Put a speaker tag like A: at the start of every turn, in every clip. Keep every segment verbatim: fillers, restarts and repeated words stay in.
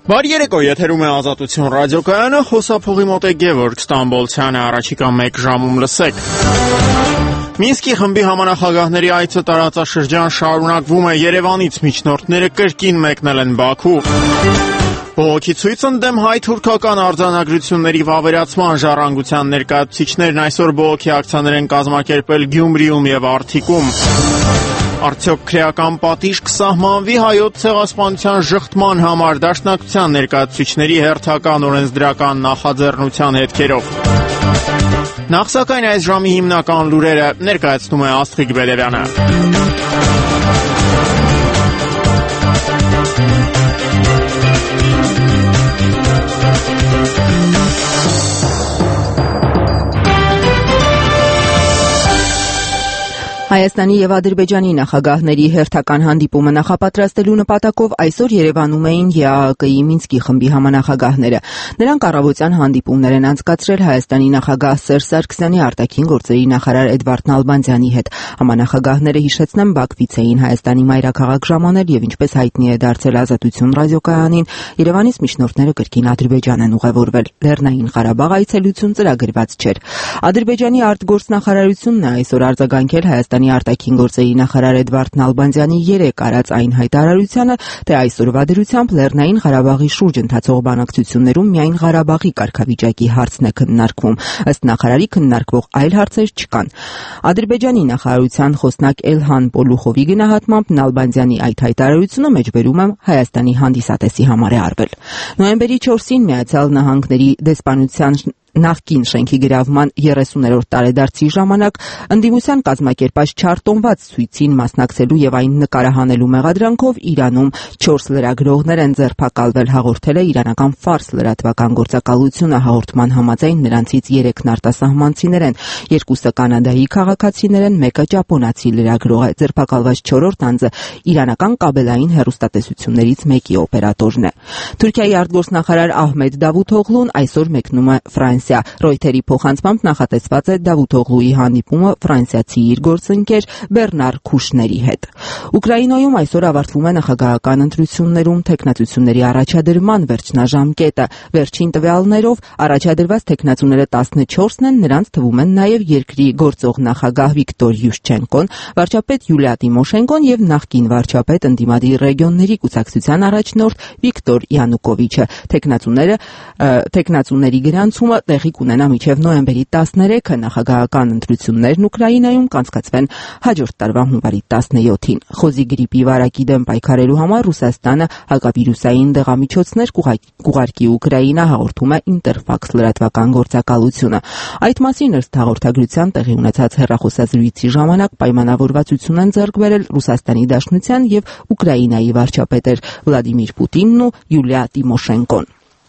A: Բարի երեկո, եթերում է Ազատություն ռադիոկայանը, խոսափողի մոտ է Գևորգ Ստամբոլցյանը, առաջիկա մեկ ժամում լսեք։ Մինսկի խմբի համանախագահների այցը տարածաշրջան շարունակվում է, Երևանից միջնորդները կրկին մեկնել են Բաքու։ Բողոքի ցույց ընդդեմ հայ-թուրքական արձանագրությունների վավերացման ժառանգության ներկայացուցիչներն այսօր բողոքի ակցիաներ են կազմակերպել Գյումրիում եւ Արթիկում։ Արդյոք քրեական պատիժ կսահմանվի Հայոց ցեղասպանության ժխտման համար դաշնակցության ներկայացուցիչների հերթական օրենսդրական նախաձեռնության հետքերով։ Նախ սակայն այս ժամի հիմնական լուրերը ներկայացնում է Աստղիկ Բերևյանը։
B: Հայաստանի եւ Ադրբեջանի նախագահների հերթական հանդիպումը նախապատրաստելու նպատակով այսօր Երևանում էին ԵԱՀԿ-ի Մինսկի խմբի համանախագահները։ Նրանք առավոտյան հանդիպումներ են անցկացրել Հայաստանի նախագահ Սերժ Սարգսյանի, արտաքին գործերի նախարար Էդվարդ Նալբանդյանի հետ։ Համանախագահները, հիշեցնեմ, Բաքվից էին Հայաստանի մայրաքաղաք ժամանել եւ ինչպես հայտնի է դարձել Ազատություն ռադիոկայանին, Երևանից միջնորդները կրկին Ադրբեջան են ուղևորվել։ Լեռնային Ղարաբաղ այցելություն ծրագրված չէր։ Ադրբեջանի արտգործնախարարությունն այսօր արձագանքել Հայաստանի արտաքին գործերի նախարար Էդվարդ Նալբանդյանի երեկ արած այն հայտարարությանը, թե այսօրվա դրությամբ Լեռնային Ղարաբաղի շուրջ ընթացող բանակցություններում միայն Ղարաբաղի կարգավիճակի հարցն է քննարկվում։ Ըստ նախարարի քննարկվող այլ հարցեր չկան։ Ադրբեջանի նախարարության խոսնակ Էլհան Պոլուխովի գնահատմամբ Նալբանդյանի այդ հայտարարությունը մեջբերում է Հայաստանի հանդիսատեսի համար է արվել։ Նոյեմբերի չորսին Միացյալ Նահանգների դեսպանության նախկին շենքի գրավման երեսուներորդ տարեդարձի ժամանակ ընդդիմության կազմակերպած չարտոնված ցույցին մասնակցելու եւ այն նկարահանելու մեղադրանքով Իրանում չորս լրագրողներ են ձերբակալվել, հաղորդել է իրանական Ֆարս լրատվական գործակալությունը։ Հաղորդման համաձայն նրանցից երեքն արտասահմանցիներ են, երկուսը կանադայի քաղաքացիներ են, մեկը ճապոնացի լրագրող է։ Ձերբակալված չորրորդ անձը իրանական կաբելային հեռուստատեսություններից մեկի օպերատորն է։ Թուրքիայի արտգործնախարար Ահմեդ Դավութօղլուն այսօր մեկնում է Ֆրանսիա։ Ռոյթերի փոխանցմամբ նախատեսված է Դավութօղլուի հանդիպումը ֆրանսիացի իր գործընկեր Բեռնար Քուշների հետ։ Ուկրաինայում այսօր ավարտվում է նախագահական ընտրություններում թեկնածությունների առաջադրման վերջնաժամկետը։ Վերջին տվյալներով առաջադրված թեկնածուները տասնչորսն են, նրանց թվում են նաև երկրի գործող նախագահ Վիկտոր Յուշչենկոն, վարչապետ Յուլիա Տիմոշենկոն եւ նախկին վարչապետ ընդդիմադիր ռեգիոնների կուսակցության առաջնորդ Վիկտոր Յանուկովիչը։ Թեկնածուները թեկնածուների գրանցումը տեղի կունենա մինչև նոյեմբերի տասներեքը։ Նախագահական ընտրություններն Ուկրաինայում կանցկացվեն հաջորդ տարվա հունվարի տասնյոթին։ Խոզի գրիպի վարակի դեմ պայքարելու համար Ռուսաստանը հակավիրուսային դեղամիջոցներ կուղարկի Ուկրաինա, հաղորդում է Ինտերֆաքս լրատվական գործակալությունը։ Այդ մասին ըստ հաղորդագրության տեղի ունեցած հեռախոսազրույցի ժամանակ պայմանավորվածություն են ձեռք բերել Ռուսաստանի Դաշնության եւ Ուկրաինայի վարչապետեր Վլադիմիր Պուտինն ու Յուլիա Տիմոշենկոն։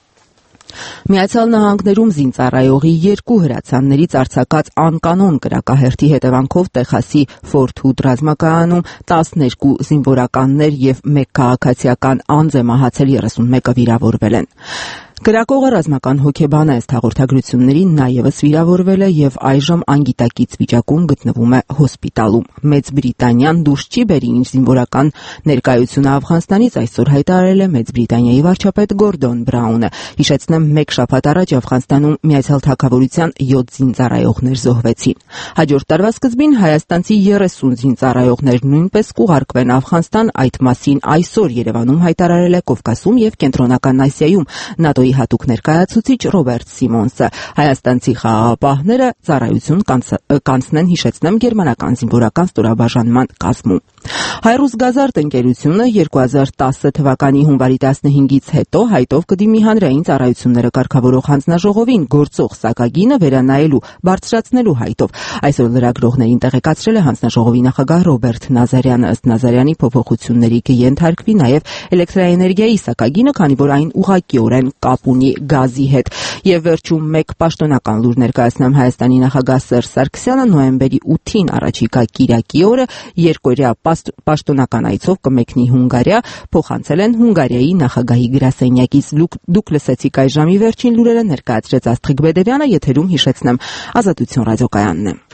B: Միացյալ Նահանգներում զինծառայողի երկու հրացաններից արձակած անկանոն կրակահերթի հետևանքով Տեխասի Ֆորթ Հուդ ռազմակայանում տասներկու զինվորականներ եւ մեկ քաղաքացիական անձ է մահացել, երեսունմեկը վիրավորվել են։ Կրակողը ռազմական հոգեբան է, ըստ հաղորդագրությունների նա ևս վիրավորվել է եւ այժմ անգիտակից վիճակում գտնվում է հոսպիտալում։ Մեծ Բրիտանիան դուրս չի բերի իր զինվորական ներկայությունը Աֆղանստանից, այսօր հայտարարել է Մեծ Բրիտանիայի վարչապետ Գորդոն Բրաունը։ Հիշեցնեմ, մեկ շաբաթ առաջ Աֆղանստանում Միացյալ Թագավորության յոթ զինծառայողներ զոհվեցին։ Հաջորդ տարվա սկզբին հայաստանցի երեսուն զինծառայողներ նույնպես կուղարկվեն Աֆղանստան, այդ մասին այսօր Երևանում հայտարարել է Կովկասում եւ Կենտրոնական Ասիայում ՆԱՏՕ-ի հատուկ ներկայացուցիչ Ռոբերտ Սիմոնսը։ Հայաստանցի խաղաղապահները ծառայություն կանցնեն, հիշեցնեմ, գերմանական զինվորական ստորաբաժանման կազմում։ Հայրուս Գազարդ ընկերությունը երկու հազար տասը թվականի հունվարի տասնհինգից հետո հայտով կդիմի հանրային ծառայությունները կարգավորող հանձնաժողովին գործող սակագինը վերանայելու, բարձրացնելու հայտով։ Այսօր լրագրողներին տեղեկացրել է հանձնաժողովի նախագահ Ռոբերտ Նազարյանը։ Ըստ Նազարյանի, փոփոխությունների կենթարկվի նաև էլեկտրաէներգիայի սակագինը, քանի որ այն ուղղակիորեն կապ ունի գազի հետ։ Եվ վերջում մեկ պաշտոնական լուր ներկայացնեմ Հայաստանի նախագահ Սերժ Սարգսյանը նոյեմբերի ութին առաջիկա կիրակի օրը երկօրյա պաշտոնական այցով կմեկնի Հունգարիա, փոխանցել են Հունգարիայի նախագահի գրասենյակից։ Դուք լսեցիք այս ժամի վերջին լուրերը, ներկայացրեց Աստղիկ Բեդևյանը, եթերում հիշեցնեմ Ազատություն ռադիոկայանն է։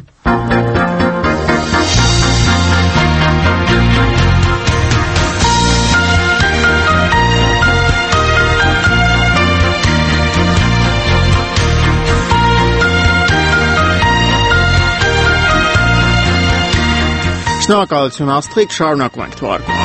A: Շնորհակալություն Աստղիկ, շարունակում ենք թողարկումը։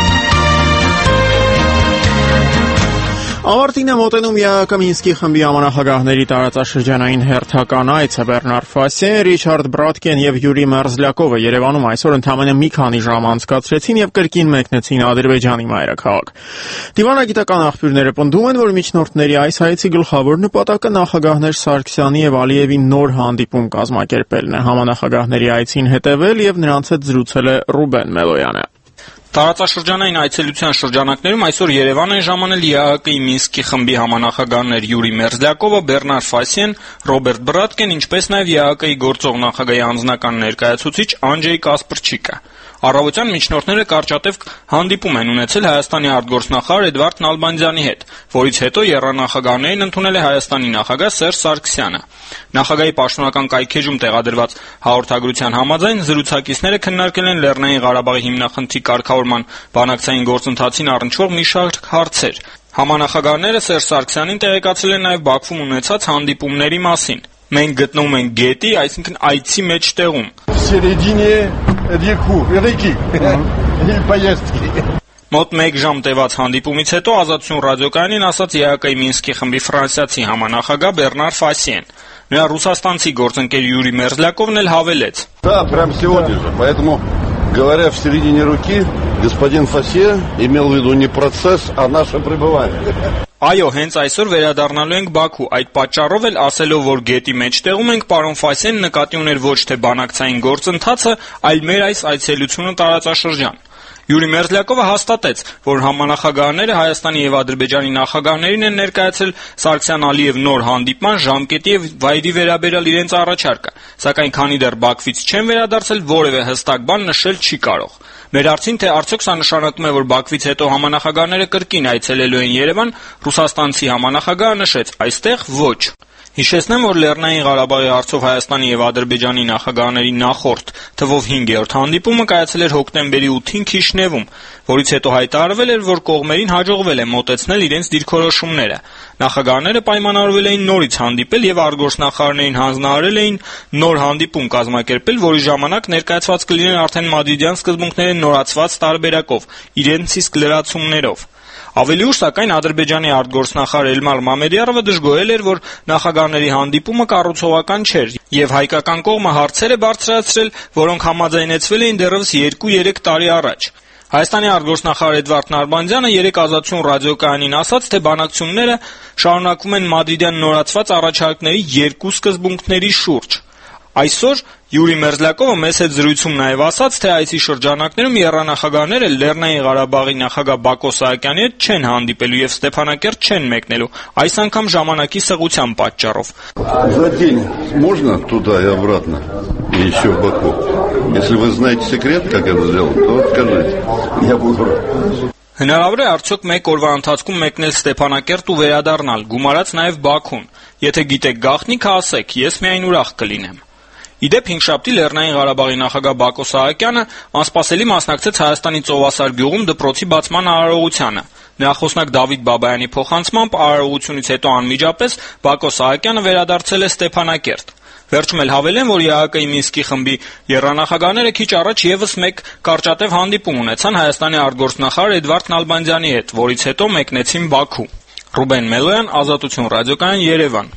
A: Ավարտին է մոտենում ԵԱՀԿ Մինսկի խմբի համանախագահների տարածաշրջանային հերթական այցը։ Բեռնար Ֆասեն, Ռիչարդ Բրատկեն եւ Յուրի Մերզլյակովը Երևանում այսօր ընդամենը մի քանի ժամ անցկացրեցին եւ կրկին մեկնեցին Ադրբեջանի մայրաքաղաք։ Դիվանագիտական աղբյուրները պնդում են, որ միջնորդների այս այցի գլխավոր նպատակը նախագահներ Սարգսյանի եւ Ալիևի նոր հանդիպում կազմակերպելն է։ Համանախագահների այցին հետեւել եւ նրանց հետ զրուցել է Ռուբեն Մելոյանը։
C: Տարածաշրջանային այցելության շրջանակներում այսօր Երևան են ժամանել ԵԱՀԿ-ի Մինսկի խմբի համանախագահներ Յուրի Մերզլյակովը, Բեռնար Ֆասեն, Ռոբերտ Բրատկեն, ինչպես նաև ԵԱՀԿ-ի գործող նախագահի անձնական ներկայացուցիչ Անջեյ Կասպրչիկը։ Առավոտյան միջնորդները կարճատև հանդիպում են ունեցել Հայաստանի արտգործնախարար Էդվարդ Նալբանդյանի հետ, որից հետո եռանախագահներին ընդունել է Հայաստանի նախագահ Սերժ Սարգսյանը։ Նախագահի պաշտոնական կայքեջում տեղադրված հաղորդագրության համաձայն զրուցակիցները քննարկել են Լեռնային Ղարաբաղի հիմնախնդրի կարգավորման բանակցային գործընթացին առնչվող մի շարք հարցեր։ Համանախագահները Սերժ Սարգսյանին տեղեկացրել են նաև Բաքվում ունեցած հանդիպումների մասին։ Մենք գտնվում ենք գետի, այսինքն այցի մեջտեղում։ Մոտ մեկ ժամ տևած հանդիպումից հետո Ազատություն ռադիոկայանին ասաց ԵԱՀԿ-ի Մինսկի խմբի ֆրանսիացի համանախագահ Բեռնար Ֆասեն։ Նրա ռուսաստանցի գործընկեր Յուրի Մերզլյակովն էլ հավելեց.
D: Да, прям сегодня же. Поэтому, говоря в середине руки, господин Фасе имел в виду не процесс, а наше пребывание.
C: Այո, հենց այսօր վերադառնալու ենք Բաքու, այդ պատճառով էլ ասելով, որ գետի մեջտեղում ենք, պարոն Ֆասեն նկատի ուներ ոչ թե բանակցային գործընթացը, այլ մեր այս այցելությունը տարածաշրջան։ Յուրի Մերզլյակովը հաստատեց, որ համանախագահները Հայաստանի եւ Ադրբեջանի նախագահներին են ներկայացրել Սարգսյան-Ալիև նոր հանդիպման ժամկետի եւ վայրի վերաբերյալ իրենց առաջարկը, սակայն քանի դեռ Բաքվից չեն վերադարձել, որևէ հստակ բան նշել չի կարող։ Մեր հարցին, թե արդյոք սա նշանակում է, որ Բաքվից հետո համանախագահները կրկին այցելելու են Երևան, ռուսաստանցի համանախագահը նշեց. այստեղ ոչ։ Հիշեցնեմ, որ Լեռնային Ղարաբաղի հարցով Հայաստանի եւ Ադրբեջանի նախագահների նախորդ թվով հինգերորդ հանդիպումը կայացել էր հոկտեմբերի ութին Քիշնևում, որից հետո հայտարարվել էր, որ կողմերին հաջողվել է մոտեցնել իրենց դիրքորոշումները։ Նախագահները պայմանավորվել էին նորից հանդիպել եւ արտգործնախարարներին հանձնարարել էին նոր հանդիպում կազմակերպել, որի ժամանակ ներկայացված կլինեն արդեն մադրիդյան սկզբունքների նորացված տարբերակով, իրենց իսկ լրացումներով։ Ավելի ուշ, սակայն, Ադրբեջանի արտգործնախարար Էլմար Մամեդյարովը դժգոհել էր, որ նախագահների հանդիպումը կառուցողական չէր, եւ հայկական կողմը հարցեր է բարձրացրել, որոնք համաձայնեցվել էին դեռևս երկու-երեք տարի առաջ։ Հայաստանի արտգործնախարար Էդվարդ Նալբանդյանը երեկ Ազատություն ռադիոկայանին ասաց, թե բանակցությունները շարունակվում են մադրիդյան նորացված առաջարկների երկու սկզբունքների շուրջ։ Այսօր Յուրի Մերզլյակովը մեծ հետ զրույցում նաև ասաց, թե այցի շրջանակներում եռանախագահները Լեռնային Ղարաբաղի նախագահ Բակո Սահակյանի հետ չեն հանդիպելու եւ Ստեփանակերտ չեն մեկնելու, այս անգամ ժամանակի սղության պատճառով։
D: За день можно туда и обратно, и еще в Баку? Если вы знаете секрет, как это сделать, то скажите. Я буду рад.
C: Հնարավոր է արդյոք մեկ օրվա ընթացքում մեկնել Ստեփանակերտ ու վերադառնալ, գումարած նաև Բաքուն։ Եթե գիտեք գաղտնիքը, ասեք, ես միայն ուրախ կլինեմ։ Իդեպ հինգշաբթի Լեռնային Ղարաբաղի նախագահ Բակո Սահակյանը անսպասելի մասնակցեց Հայաստանի Ծովասար գյուղում դպրոցի բացման արարողությանը։ Նրա խոսնակ Դավիթ Բաբայանի փոխանցմամբ արարողությունից հետո անմիջապես Բակո Սահակյանը վերադարձել է Ստեփանակերտ։ Վերջում էլ հավելեն, որ ԵԱՀԿ-ի Մինսկի խմբի եռանախագահները քիչ առաջ եւս մեկ կարճատև հանդիպում ունեցան Հայաստանի արտգործնախարար Էդվարդ Նալբանդյանի հետ, որից հետո մեկնեցին Բաքու։ Ռուբեն Մելոյան, Ազատություն ռադիոկայան, Երևան։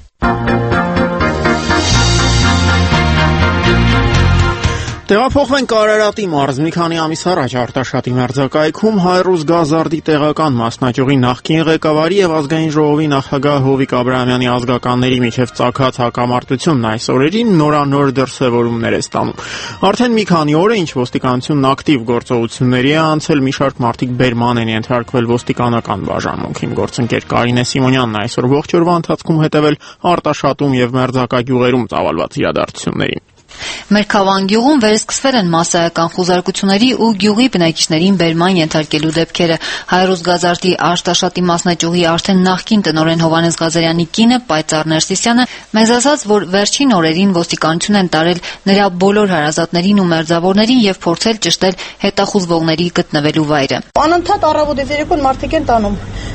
A: Տեղափոխվենք Արարատի մարզ։ Մի քանի ամիս առաջ Արտաշատի մերձակայքում Հայրուզ Գազարդի տեղական մասնաճյուղի նախկին ղեկավարի եւ ազգային ժողովի նախագահ Հովիկ Աբրահամյանի ազգականների միջև ծագած հակամարտությունն այս օրերին նորանոր դրսևորումներ է ստանում։ Արդեն մի քանի օր է, ինչ ոստիկանությունն ակտիվ գործողությունների է անցել, մի շարք մարդիկ բերման են ենթարկվել ոստիկանական բաժանմունքին։ Գործընկեր Կարինե Սիմոնյանն այսօր ողջ օրվա ընթացքում հետևել Արտաշատում եւ մերձակա գյուղերում ծավալված իրադարձություններին։
E: Մերքավան գյուղում վերսկսվել են մասսայական խուզարկությունների ու գյուղի բնակիչներին բերման ենթարկելու դեպքերը։ Հայրուզ Գազարդի Արտաշատի մասնաճյուղի արդեն նախկին տնօրեն Հովհաննես Ղազարյանի կինը Պայծառ Ներսիսյանը մեզ ասաց, որ վերջին օրերին ոստիկանություն են տարել նրա բոլոր հարազատներին ու մերձավորներին եւ փորձել ճշտել հետախուզվողների գտնվելու վայրը։
F: Անընդհատ առավոտից երեկոն մարդիկ են տանում։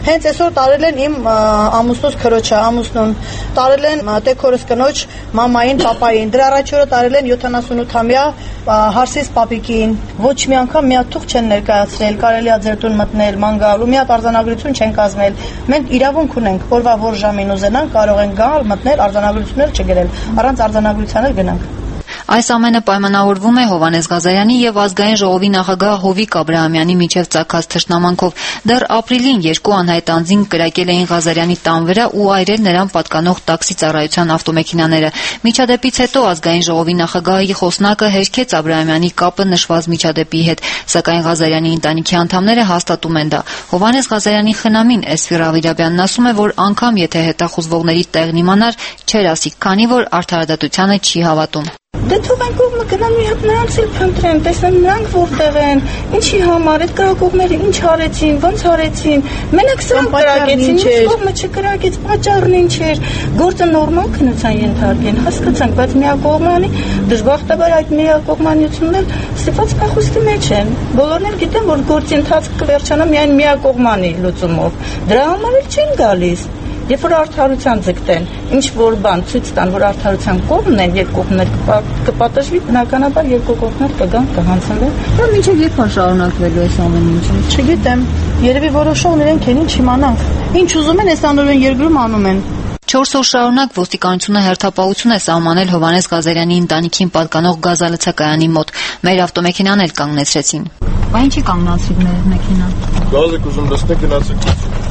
F: Հենց այսօր տարել են իմ ամուսնուս քրոջը, ամուսնուն, տարել են տեքորս կնոջ մամային, պապային, դրա առաջ օրը տարել են յոթանասունութամյա հարսիս պապիկին։ Ոչ մի անգամ մի հատ թուղթ չեն ներկայացրել, կարելի է ձեր տուն մտնել, ման գալ ու մի հատ արձանագրություն չեն կազմել։ Մենք իրավունք ունենք, որվա որ ժամին ուզենանք կարող են գալ, մտնել, արձանագրություններ չգրել, առանց արձանագրության էլ գնանք։
E: Այս ամենը պայմանավորվում է Հովհաննես Ղազարյանի եւ Ազգային ժողովի նախագահ Հովիկ Աբրահամյանի միջև ծագած թշնամանքով։ Դեռ ապրիլին երկու անհայտ անձինք կրակել էին Ղազարյանի տան վրա ու այրել նրան պատկանող տաքսի ծառայության ավտոմեքենաները։ Միջադեպից հետո Ազգային ժողովի նախագահի խոսնակը հերքեց Աբրահամյանի կապը նշված միջադեպի հետ, սակայն Ղազարյանի ընտանիքի անդամները հաստատում են դա։ Հովհաննես Ղազարյանի խնամին Էսֆիր Ավիրաբյանն ասում է, որ անգամ եթե հետախուզվողների տեղն իմանար, չէր ասի, քանի որ արդարադատությանը չի հավատում։
F: Դե թողենք կողմը գնան մի հատ նրանց էլ փնտրեն, տեսնեն նրանք որտեղ են, ինչի համար այդ կրակողները ինչ արեցին, ոնց արեցին։ Մենակ սրանք կրակեցին, ինչ կողմը չկրակեց, պատճառն ինչ էր։ Գործը նորմալ քննության ենթարկեն, հասկացանք, բայց միակողմանի դժբախտաբար այդ միակողմանությունն էլ ստիպված փախուստի մեջ են։ Բոլորն էլ գիտեն, որ գործի ընթացքը կվերջանա միայն միակողմանի լուծումով։ Դրա համար էլ չեն գալիս։ Երբ որ արդարության ձգտեն, ինչ որ բան ցույց տան, որ արդարության կողմն են, երկու կողմներ կպատժվի, բնականաբար երկու կողմներ կգան, կհանձնվեն։
E: Դա մինչև երբ է շարունակվելու այս ամեն ինչը։
F: Չգիտեմ, երևի որոշողն իրենք են, ինչ իմանանք։ Ինչ ուզում են, այս անորեն երկրում անում են։
E: Չորս օր շարունակ ոստիկանությունը հերթապահություն է սահմանել Հովհաննես Ղազարյանի ընտանիքին պատկանող գազալցակայանի մոտ։ Մեր ավտոմեքենան էլ կանգնեցրեցին։ Բա ինչի կանգնացրիք մեր մեքենան։
G: Գազը կուզում դստեք գնացեք։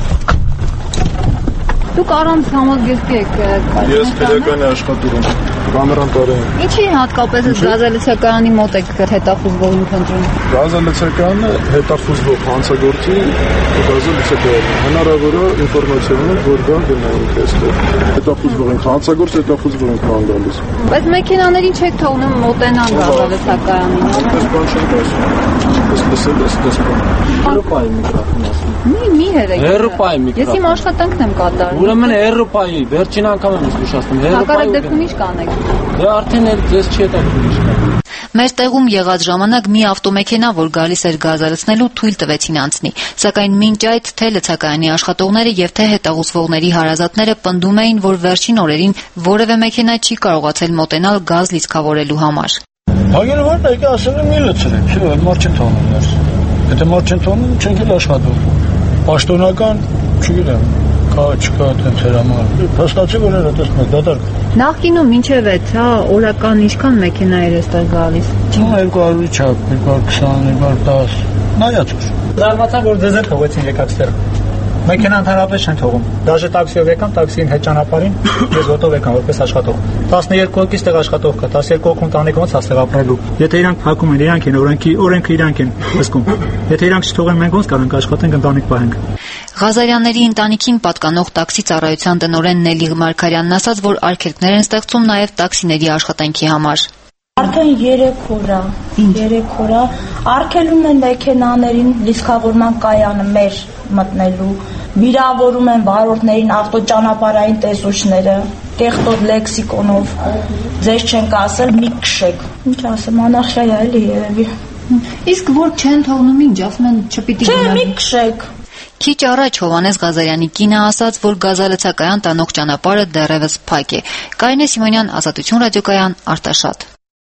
E: Դուք առանց համազգեստի եք։
G: Ես քրեական աշխատում եմ, կամերան տարել եմ։
E: Ինչի հատկապես գազալցակայանի մոտ եք հետախուզվողին փնտրում։
G: Գազալցակայանը հետախուզվող հանցագործի գազալցակայանը։ Հնարավոր է ինֆորմացիա ունենք, որ գան գնային այստեղ։ Հետախուզվող ենք, հանցագործ հետախուզվող ենք կան գալիս։
E: Բայց մեքենաներին չեք թողնում մոտենան գազալցակայանին։
G: Այդպես բան չենք ասում։ Ես լսել ես դեսպան։ Եվրոպայի միկրոֆոն ասում։
E: Մի մի հերեք։
H: Եվրոպայի միկրոֆոն։
E: Ես իմ աշխատանքն եմ կատարում։
H: Ուրեմն Եվրոպայի վերջին անգամ եմ զգուշացնում։
E: Հակառակ դեպքում ինչ կանեք։
H: Դե արդեն էլ ձեզ չի հետաքրքրում ինչ կա։
E: Մեր տեղում եղած ժամանակ մի ավտոմեքենա, որ գալիս էր գազալցնելու, թույլ տվեցին անցնի, սակայն մինչ այդ թե լցակայանի աշխատողները եւ թե հետաղուսվողների հարազատները պնդում էին, որ վերջին օրերին որևէ մեքենա չի կարողացել մոտենալ գազ լիցքավորելու համար։
G: Հագելվարն եկա ասել եմ մի լցրեք, չէ՞, մարդ չեն թողնում ներս։ Եթե մարդ չեն թողնում, չենք էլ աշխատում։ Պաշտոնական, չգիտեմ, կա չկա այդպես հրաման։ Փաստացի որ էր այդպես մեկ դատարկ։
E: Նախկինում մինչև այդ, հա, օրական ինչքան մեքենա էր այստեղ գալիս։
G: երկու հարյուրի չափ, երկու հարյուր քսան, երկու հարյուր տասը։ Նայած։
I: Զարմացա, որ դեզ էլ թողեցին եկակստերը։ Մեքենա ընդհանրապես չեն թողում։ Դաժե տաքսիով եկան, տաքսին հետ ճանապարհին, ես ոտով եկան որպես աշխատող։ տասներկու հոգի ստեղ աշխատող կա, տասներկու հոգու ընտանիք ոնց աստեղ ապրելու։ Եթե իրանք փակում են, իրանք են օրենքի, օրենքը իրանք են հսկում։ Եթե իրանք չթողեն, մենք ոնց կարանք աշխատենք, ընտանիք պահենք։
E: Ղազարյանների ընտանիքին պատկանող տաքսի ծառայության տնօրեն Նելի Մարգարյանն ասաց, որ արգելքներ են ստեղծում նաև տաքսիների աշխատանքի համար։
J: Արդեն երեք օր է, երեք օր է արգելում են մեքենաներին լիցքավորման կայանը մեր մտնելու, վիրավորում են վարորդներին ավտոճանապարհային տեսուչները, տեխտոտ լեքսիկոնով, ձեզ չենք ասել մի քշեք, ինչ ասեմ, անախշայ է էլի երևի։
E: Իսկ որ չեն թողնում ինչ, ասում են չպիտի
J: գնալ։ Չէ, մի քշեք։
E: Քիչ առաջ Հովհաննես Ղազարյանի կինը ասաց, որ գազալցակայան տանող ճանապարհը դեռևս փակ է։ Կարինե Սիմոնյան, Ազատություն ռադիոկայան, Արտաշատ։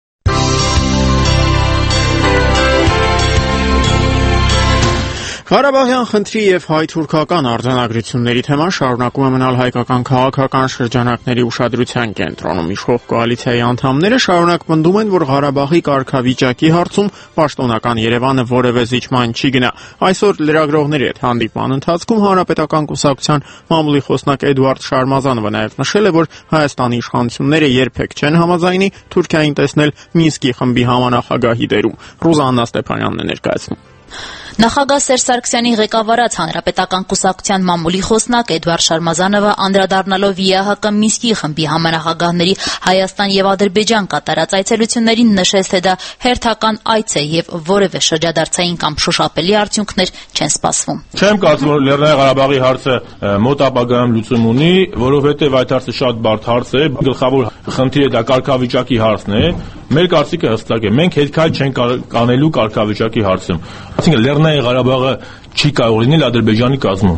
A: Ղարաբաղյան խնդրի եւ հայ-թուրքական արձանագրությունների թեման շարունակում է մնալ հայկական քաղաքական շրջանակների ուշադրության կենտրոնում։ Իշխող կոալիցիայի անդամները շարունակ պնդում են, որ Ղարաբաղի կարգավիճակի հարցում պաշտոնական Երևանը որևէ զիջման չի գնա։ Այսօր լրագրողների հետ հանդիպման ընթացքում Հանրապետական կուսակցության մամուլի խոսնակ Էդուարդ Շարմազանովը նաեւ նշել է, որ Հայաստանի իշխանությունները երբեք չեն համաձայնի Թուրքիային տեսնել Մինսկի խմբի համանախագահի դերում։ Ռուզաննա Ստեփանյանն է ներկայացնում։
K: Նախագահ Սերժ Սարգսյանի ղեկավարած Հանրապետական կուսակցության մամուլի խոսնակ Էդուարդ Շարմազանովը անդրադառնալով ԵԱՀԿ Մինսկի խմբի համանախագահների Հայաստան եւ Ադրբեջան կատարած այցելություններին նշեց, թե դա հերթական այց է եւ որևէ շրջադարձային կամ շոշափելի արդյունքներ չեն սպասվում։
G: Չեմ կարծում, որ Լեռնային Ղարաբաղի հարցը մոտ ապագայում լուծում ունի, որովհետեւ այդ հարցը շատ բարդ հարց է, գլխավոր խնդիրը դա կարգավիճակի հարցն է։ Մեր կարծիքը հստակ է, մենք հետքայլ չենք կանելու կարգավիճակի հարցում։ Այսինքն Լեռնային Ղարաբաղը չի կարող լինել Ադրբեջանի կազմում։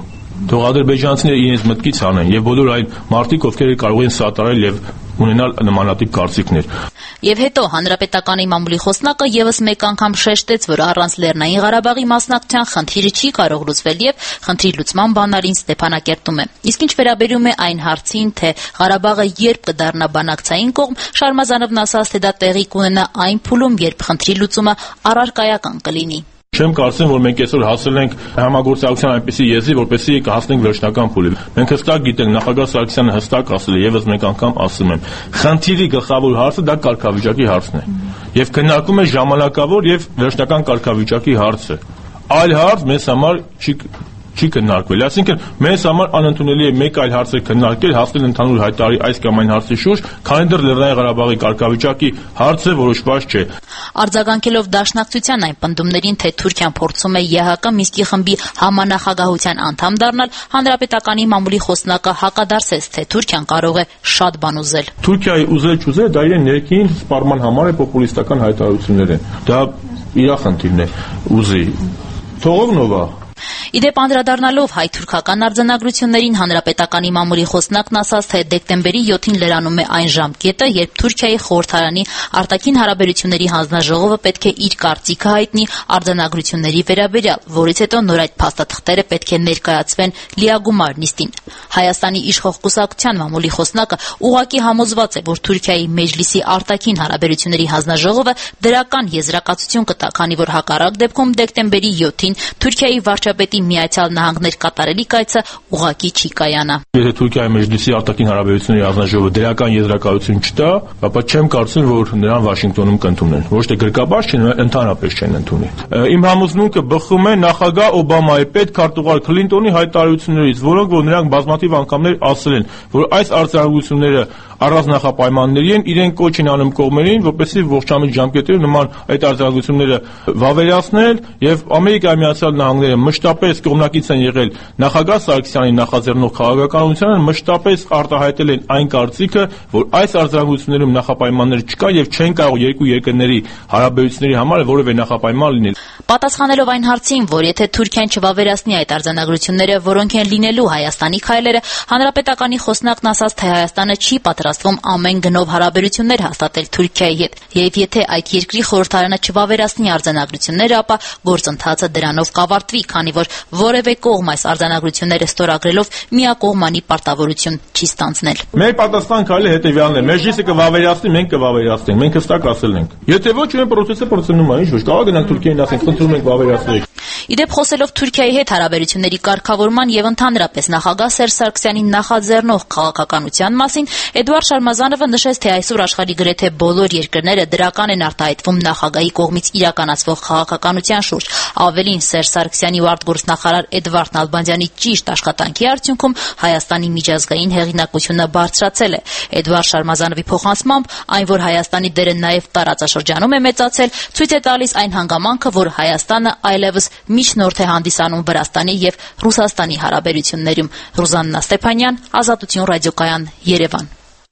L: Թող ադրբեջանցիները իրենց մտքից անեն եւ բոլոր այն մարդիկ, ովքեր կարող են սատարել եւ ունենալ նմանատիպ կարծիքներ։
K: Եվ հետո հանրապետականի մամուլի խոսնակը եւս մեկ անգամ շեշտեց, որ առանց Լեռնային Ղարաբաղի մասնակցության խնդիրը չի կարող լուծվել եւ խնդրի լուծման բանալին Ստեփանակերտում է։ Իսկ ինչ վերաբերում է այն հարցին, թե Ղարաբաղը երբ կդառնա բանակցային կողմ, Շարմազանովն ասաց, թե դա տեղի կունենա այն փուլում, երբ խնդրի լուծումը առարկայական կլինի։
L: Չեմ կարծում, որ մենք այսօր հասել ենք համագործակցության այնպիսի եզրի, որպեսզի կհասնենք վերջնական փուլի։ Մենք հստակ գիտենք, նախագահ Սարգսյանը հստակ ասել է, եւս մեկ անգամ ասում եմ, խնդիրի գլխավոր հարցը դա կարգավիճակի հարցն է։ Եվ քննարկում է ժամանակավոր եւ վերջնական կարգավիճակի հարցը։ Այլ հարց մեզ համար չի չի քննարկվել։ Այսինքն մեզ համար անընդունելի է մեկ այլ հարցեր քննարկել, հասնել ընդհանուր հայտարարի այս կամ այն հարցի շուրջ, քանի դեռ Լեռնային Ղարաբաղի կարգավիճակի հարցը որոշված չէ։
K: Արձագանքելով Դաշնակցության այն պնդումներին, թե Թուրքիան փորձում է ԵՀԿ Մինսկի խմբի համանախագահության անդամ դառնալ, հանրապետականի մամուլի խոսնակը հակադարձեց, թե Թուրքիան կարող է շատ բան ուզել։
L: Թուրքիայի ուզել-չուզել դա իրեն ներքին սպառման համար է պոպուլիստական հայտարարություններ են։ Դա իր խնդիրն է, ուզի։ Թողով նովա։
K: Իդեպ անդրադառնալով հայ-թուրքական արձանագրություններին հանրապետականի մամուլի խոսնակն ասաց, թե դեկտեմբերի յոթին լրանում է այն ժամկետը, երբ Թուրքիայի խորհրդարանի արտաքին հարաբերությունների հանձնաժողովը պետք է իր կարծիքը հայտնի արձանագրությունների վերաբերյալ, որից հետո նոր այդ փաստաթղթերը պետք է ներկայացվեն լիագումար նիստին։ Հայաստանի իշխող կուսակցության մամուլի խոսնակը ուղղակի համոզված է, որ Թուրքիայի մեջլիսի արտաքին հարաբերությունների հանձնաժողովը դրական եզրակացություն կտա, քանի որ հակառակ դեպքում դեկտեմբերի յոթին Թուրքիայի վարչապետի Միացյալ Նահանգներ կատարելիք այցը ուղղակի չի կայանա։
L: Եթե Թուրքիայի մեջլիսի արտաքին հարաբերությունների հանձնաժողովը դրական եզրակացություն չտա, ապա չեմ կարծում, որ նրան Վաշինգտոնում կընդունեն։ Ոչ թե գրկաբաց չեն, ընդհանրապես չեն ընդունի։ Իմ համոզմունքը բխում է նախագահ Օբամայի պետքարտուղար Քլինտոնի հայտարարություններից, որոնք որ նրանք բազմաթիվ անգամներ ասել են, որ այս արձանագրությունները առանց նախապայմանների են, իրեն կոչ են անում կողմերին, որպեսզի ողջամիտ ժամկետերով նման այդ արձանագրությունները վավերացնել եւ Ամերիկայի Միացյալ Նահանգները մշտապես կողմնակից են եղել նախագահ Սարգսյանի նախաձեռնող քաղաքականությանը, մշտապես արտահայտել են այն կարծիքը, որ այս արձանագրություններում նախապայմաններ չկա եւ չեն կարող երկու երկրների հարաբերությունների համար որևէ նախապայման լինել։
K: Պատասխանելով այն հարցին, որ եթե Թուրքիան չվավերացնի այդ արձանագրությունները, որոնք են լինելու Հայաստանի քայլերը, հանրապետականի խոսնակն ասաց, թե Հայաստանը չի պատրաստվում ամեն գնով հարաբերություններ հաստատել Թուրքիայի հետ, եւ եթե այդ երկրի խորհրդարանը չվավերացնի արձանագրությունները, ապա գործընթացը դրանով կավարտվի, քանի որ որևէ կողմ այս արձանագրությունները ստորագրելով միակողմանի պարտավորություն չի ստանձնել։
L: Մեր պատասխան քայլը հետեւյալն է. Մեջլիսը կվավերացնի, մենք կվավերացնենք, մենք հստակ ասել ենք։ Եթե ոչ, ուրեմն process-ը process-ում է, ինչ ոչ, կարող գնանք Թուրքիային ասենք, խնդրում ենք վավերացրեք։
K: Իդեպ խոսելով Թուրքիայի հետ հարաբերությունների կարգավորման եւ ընդհանրապես նախագահ Սերժ Սարգսյանի նախաձեռնող քաղաքականության մասին, Էդուարդ Շարմազանովը նշեց, թե այսօր աշխարհի գրեթե բոլոր երկրները դրական են արտահայտվում նախագահի կողմից իրականացվող քաղաքականության շուրջ։ Ավելին, Սերժ Սարգսյանի ու արտգործնախարար Էդվարդ Նալբանդյանի ճիշտ աշխատանքի արդյունքում Հայաստանի միջազգային հեղինակությունը բարձրացել է։ Էդուարդ Շարմազանովի փոխանցմամբ, այն, որ Հայաստանի դերը նաեւ տարածաշրջանում է մեծացել, ցույց է տալիս այն հանգամանքը, որ Հայաստանը այլևս միջնորդ է հանդիսանում Վրաստանի եւ Ռուսաստանի հարաբերություններում։ Ռուզաննա Ստեփանյան, Ազատություն ռադիոկայան, Երևան։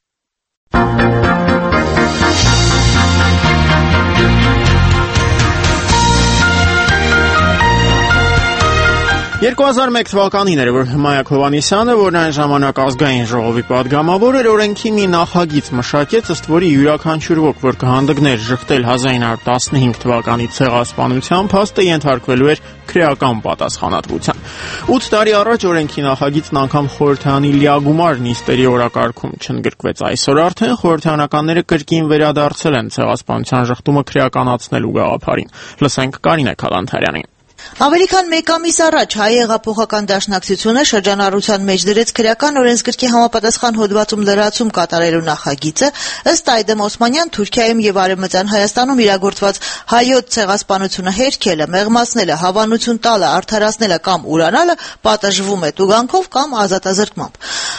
A: երկու հազար մեկ թվականին էր, որ Մայակ Հովհաննիսյանը, որն այն ժամանակ ազգային ժողովի պատգամավոր էր, օրենքի մի նախագիծ մշակեց, ըստ որի յուրաքանչյուր ոք, որ կհանդգներ ժխտել հազար ինը հարյուր տասնհինգ թվականի ցեղասպանության փաստը, ենթարկվելու էր քրեական պատասխանատվության։ ութ տարի առաջ օրենքի նախագիծն անգամ խորհրդարանի լիագումար նիստերի օրակարգում չընդգրկվեց։ Այսօր արդեն խորհրդարանականները կրկին վերադարձել են ցեղասպանության ժխտումը քրեականացնելու գաղափարին։ Լսենք Կարինե Քալանթարյանին։
M: Ավելի քան մեկ ամիս առաջ Հայ հեղափոխական դաշնակցությունը շրջանառության մեջ դրեց քրեական օրենսգրքի համապատասխան հոդվածում լրացում կատարելու նախագիծը, ըստ այդմ Օսմանյան Թուրքիայում եւ Արևմտյան Հայաստանում իրագործված հայոց ցեղասպանությունը հերքելը, մեղմացնելը, հավանություն տալը, արդարացնելը կամ ուրանալը պատժվում է տուգանքով կամ ազատազրկմամբ։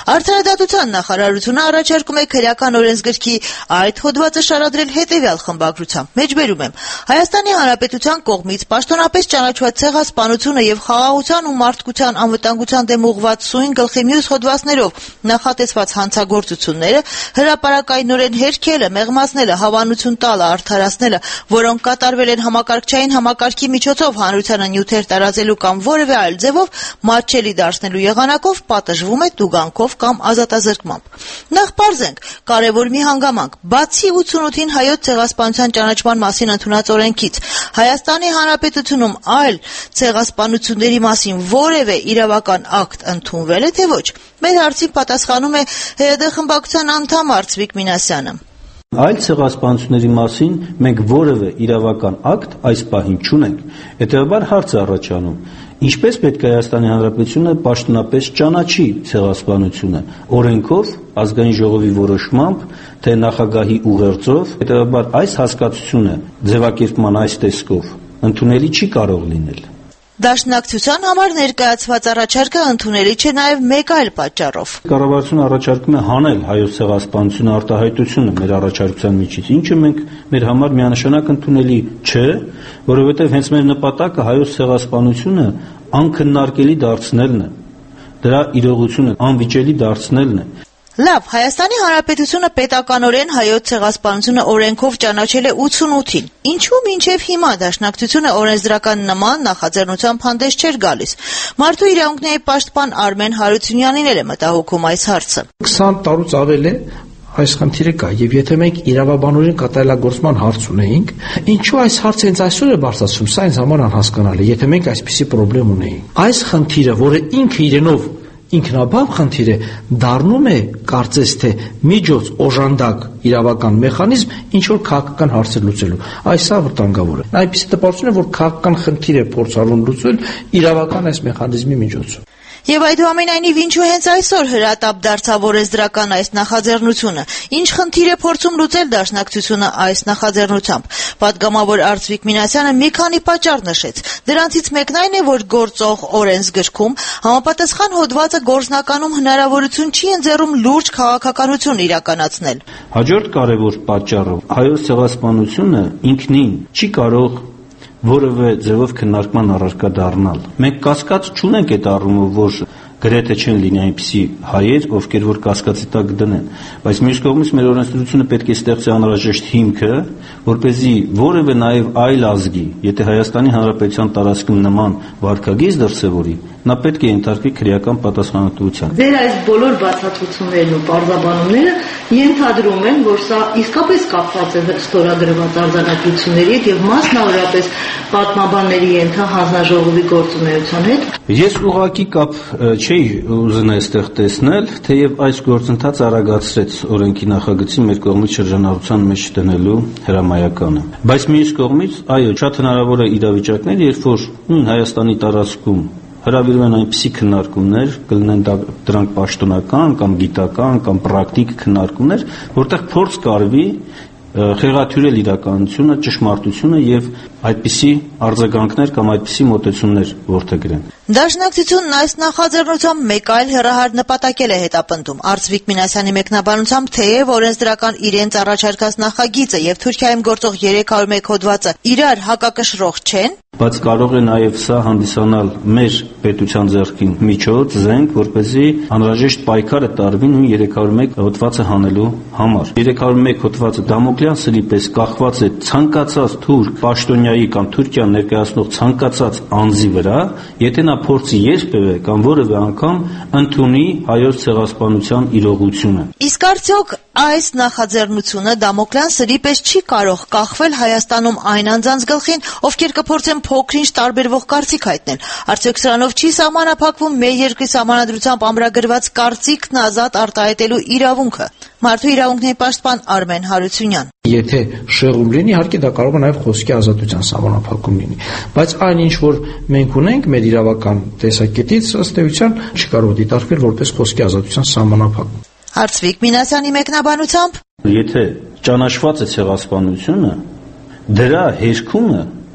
M: Արդարադատության նախարարությունը առաջարկում է քրեական օրենսգրքի այդ հոդվածը շարադրել հետևյալ խմբագրությամբ. Մեջբերում եմ. Հայաստանի Հանրապետության կողմից պաշտոնապես ճանաչված ցեղասպանությունը եւ խաղաղության ու մարդկության անվտանգության դեմ ուղղված սույն գլխի մյուս հոդվածներով նախատեսված հանցագործությունները հրապարակայնորեն հերքելը, մեղմացնելը, հավանություն տալը, արդարացնելը, որոնք կատարվել են համակարգչային համակարգի միջոցով հանրությանը նյութեր տարածելու կամ որևէ այլ ձևով մատչելի դարձնելու եղանակով պատժվում է տուգանքով կամ ազատազրկմամբ։ Նախ պարզենք, կարևոր մի հանգամանք, բացի ութսունութին հայոց ցեղասպանության ճանաչման մասին ընդունած օրենքից, Հայաստանի Հանրապետությունում այլ ցեղասպանությունների մասին որևէ իրավական ակտ ընդունվել է, թե ոչ։ Մեր հարցին պատասխանում է Հ Յ D խմբակցության անդամ Արծվիկ Մինասյանը։
N: Այլ ցեղասպանությունների մասին մենք որևէ իրավական ակտ այս պահին չունենք։ Հետևաբար հարց է առաջանում. ինչպես պետք է Հայաստանի Հանրապետությունը պաշտոնապես ճանաչի ցեղասպանությունը օրենքով, ազգային ժողովի որոշմամբ, թե նախագահի ուղերձով, հետևաբար այս հասկացությունը ձևակերպման այս տեսքով ընդունելի չի կարող լինել։
M: Դաշնակցության համար ներկայացված առաջարկը ընդունելի չէ նաև մեկ այլ պատճառով։
N: Կառավարությունը առաջարկում է հանել հայոց ցեղասպանությունը արտահայտությունը մեր առաջարկության միջից, ինչը մենք մեր համար միանշանակ ընդունելի չէ, որովհետև հենց մեր նպատակը հայոց ցեղասպանությունը անքննարկելի դարձնելն է, դրա իրողությունը անվիճելի դարձնելն է։
M: Լավ, Հայաստանի Հանրապետությունը պետականորեն հայոց ցեղասպանությունը օրենքով ճանաչել է ութսունութին։ Ինչու մինչև հիմա Դաշնակցությունը օրենսդրական նման նախաձեռնությամբ հանդես չէր գալիս։ Մարդու իրավունքների պաշտպան Արմեն Հարությունյանին էլ է մտահոգում այս հարցը։
O: քսան տարուց ավել է այս խնդիրը կա, եւ եթե մենք իրավաբանորեն կատարելագործման հարց ունեինք, ինչու այս հարցը հենց այսօր է բարձրացում, սա ինձ համար անհասկանալի է, եթե մենք այսպիսի խնդրեմ ունեինք։ Այս խնդիրը, որը ինքը իրենով ինքնաբավ խնդիր է, դառնում է կարծես թե միջոց օժանդակ իրավական մեխանիզմ ինչ որ քաղաքական հարցեր լուծելու։ Այս սա վտանգավոր է։ Այնպիսի տպավորություն է, որ քաղաքական խնդիր է փորձառուն լուծել իրավական այս մեխանիզմի միջոցով։
M: Եվ այդուամենայնիվ ինչու հենց այսօր հրատապ դարձավ օրենսդրական այս նախաձեռնությունը, ինչ խնդիր է փորձում լուծել Դաշնակցությունը այս նախաձեռնությամբ։ Պատգամավոր Արծվիկ Մինասյանը մի քանի պատճառ նշեց։ Դրանցից մեկն այն է, որ գործող օրենսգրքում համապատասխան հոդվածը գործնականում հնարավորություն չի ընձեռում լուրջ քաղաքականություն իրականացնել։
N: Հաջորդ կարևոր պատճառը հայոց ցեղասպանությունը ինքնին չի կարող որևէ ձևով քննարկման առարկա դառնալ։ Մենք կասկած չունենք այդ առումով, որ գրեթե չեն լինի այնպիսի հայեր, ովքեր որ կասկածի տակ դնեն, բայց մյուս կողմից մեր օրենսդրությունը պետք է ստեղծի անհրաժեշտ հիմքը, որպեսզի որևէ նաև այլ ազգի, եթե Հայաստանի Հանրապետության տարածքում նման վարքագիծ դրսևորի, նա պետք է ենթարկվի քրեական պատասխանատվության։
P: Ձեր այս բոլոր բացատրություններն ու պարզաբանումները ենթադրում են, որ սա իսկապես կապված է ստորագրված արձանագրությունների եւ մասնավորապես պատմաբանների ենթահանձնաժողովի գործունեության հետ։
N: Ես ուղղակի կապ չէի ուզենա այստեղ տեսնել, թեև այս գործընթացը արագացրեց օրենքի նախագծի մեր կողմից շրջանառության մեջ դնելու հրամայականը։ Բայց մյուս կողմից, այո, շատ հնարավոր է իրավիճակներ, երբ որ Հայաստանի տարածքում հրավիրում են այնպիսի քննարկումներ, կլինեն դրանք պաշտոնական կամ գիտական կամ պրակտիկ քննարկումներ, որտեղ փորձ կարվի խեղաթյուրել իրականությունը, ճշմարտությունը եւ այդպիսի արձագանքներ կամ այդպիսի մոտեցումներ որդեգրեն։
M: Դաշնակցությունն այս նախաձեռնությամբ մեկ այլ հեռահար նպատակել է հետապնդում։ Արծվիկ Մինասյանի մեկնաբանությամբ, թեև օրենսդրական իրենց առաջարկած նախագիծը եւ Թուրքիայում գործող երեք հարյուր մեկ հոդվածը իրար հակակշռող չեն,
N: բայց կարող է նաև սա հանդիսանալ մեր պետության ձեռքին միջոց, զենք, որպեսզի անհրաժեշտ պայքարը տարվի նույն երեք հարյուր մեկ հոդվածը հանելու համար։ երեք հարյուր մեկ հոդվածը Դամոկլյան սրի պես կախված է ցանկացած թուրք պաշտոնյայի կամ Թուրքիան ներկայացնող ցանկացած անձի վրա, եթե նա փորձի երբևէ կամ որևէ անգամ ընդունի հայոց ցեղասպանության իրողությունը։
M: Իսկ արդյոք այս նախաձեռնությունը Դամոկլյան սրի պես չի կարող կախվել Հայաստանում այն անձանց գլխին, ովքեր կփորձեն փոքր-ինչ տարբերվող կարծիք հայտնել։ Արդյոք սրանով չի սահմանափակվում մեր երկրի սահմանադրությամբ ամրագրված կարծիքն ազատ արտահայտելու իրավունքը։ Մարդու իրավունքների պաշտպան Արմեն Հարությունյան։
O: Եթե շեղում լինի, իհարկե դա կարող է նաև խոսքի ազատության սահմանափակում լինի, բայց այն ինչ որ մենք ունենք մեր իրավական տեսակետից, ըստ էության չի կարող դիտարկվել որպես խոսքի ազատության սահմանափակում։
M: Արծվիկ Մինասյանի մեկնաբանությամբ,
N: եթե ճանաչված է ցեղասպանությունը, դրա հերքումը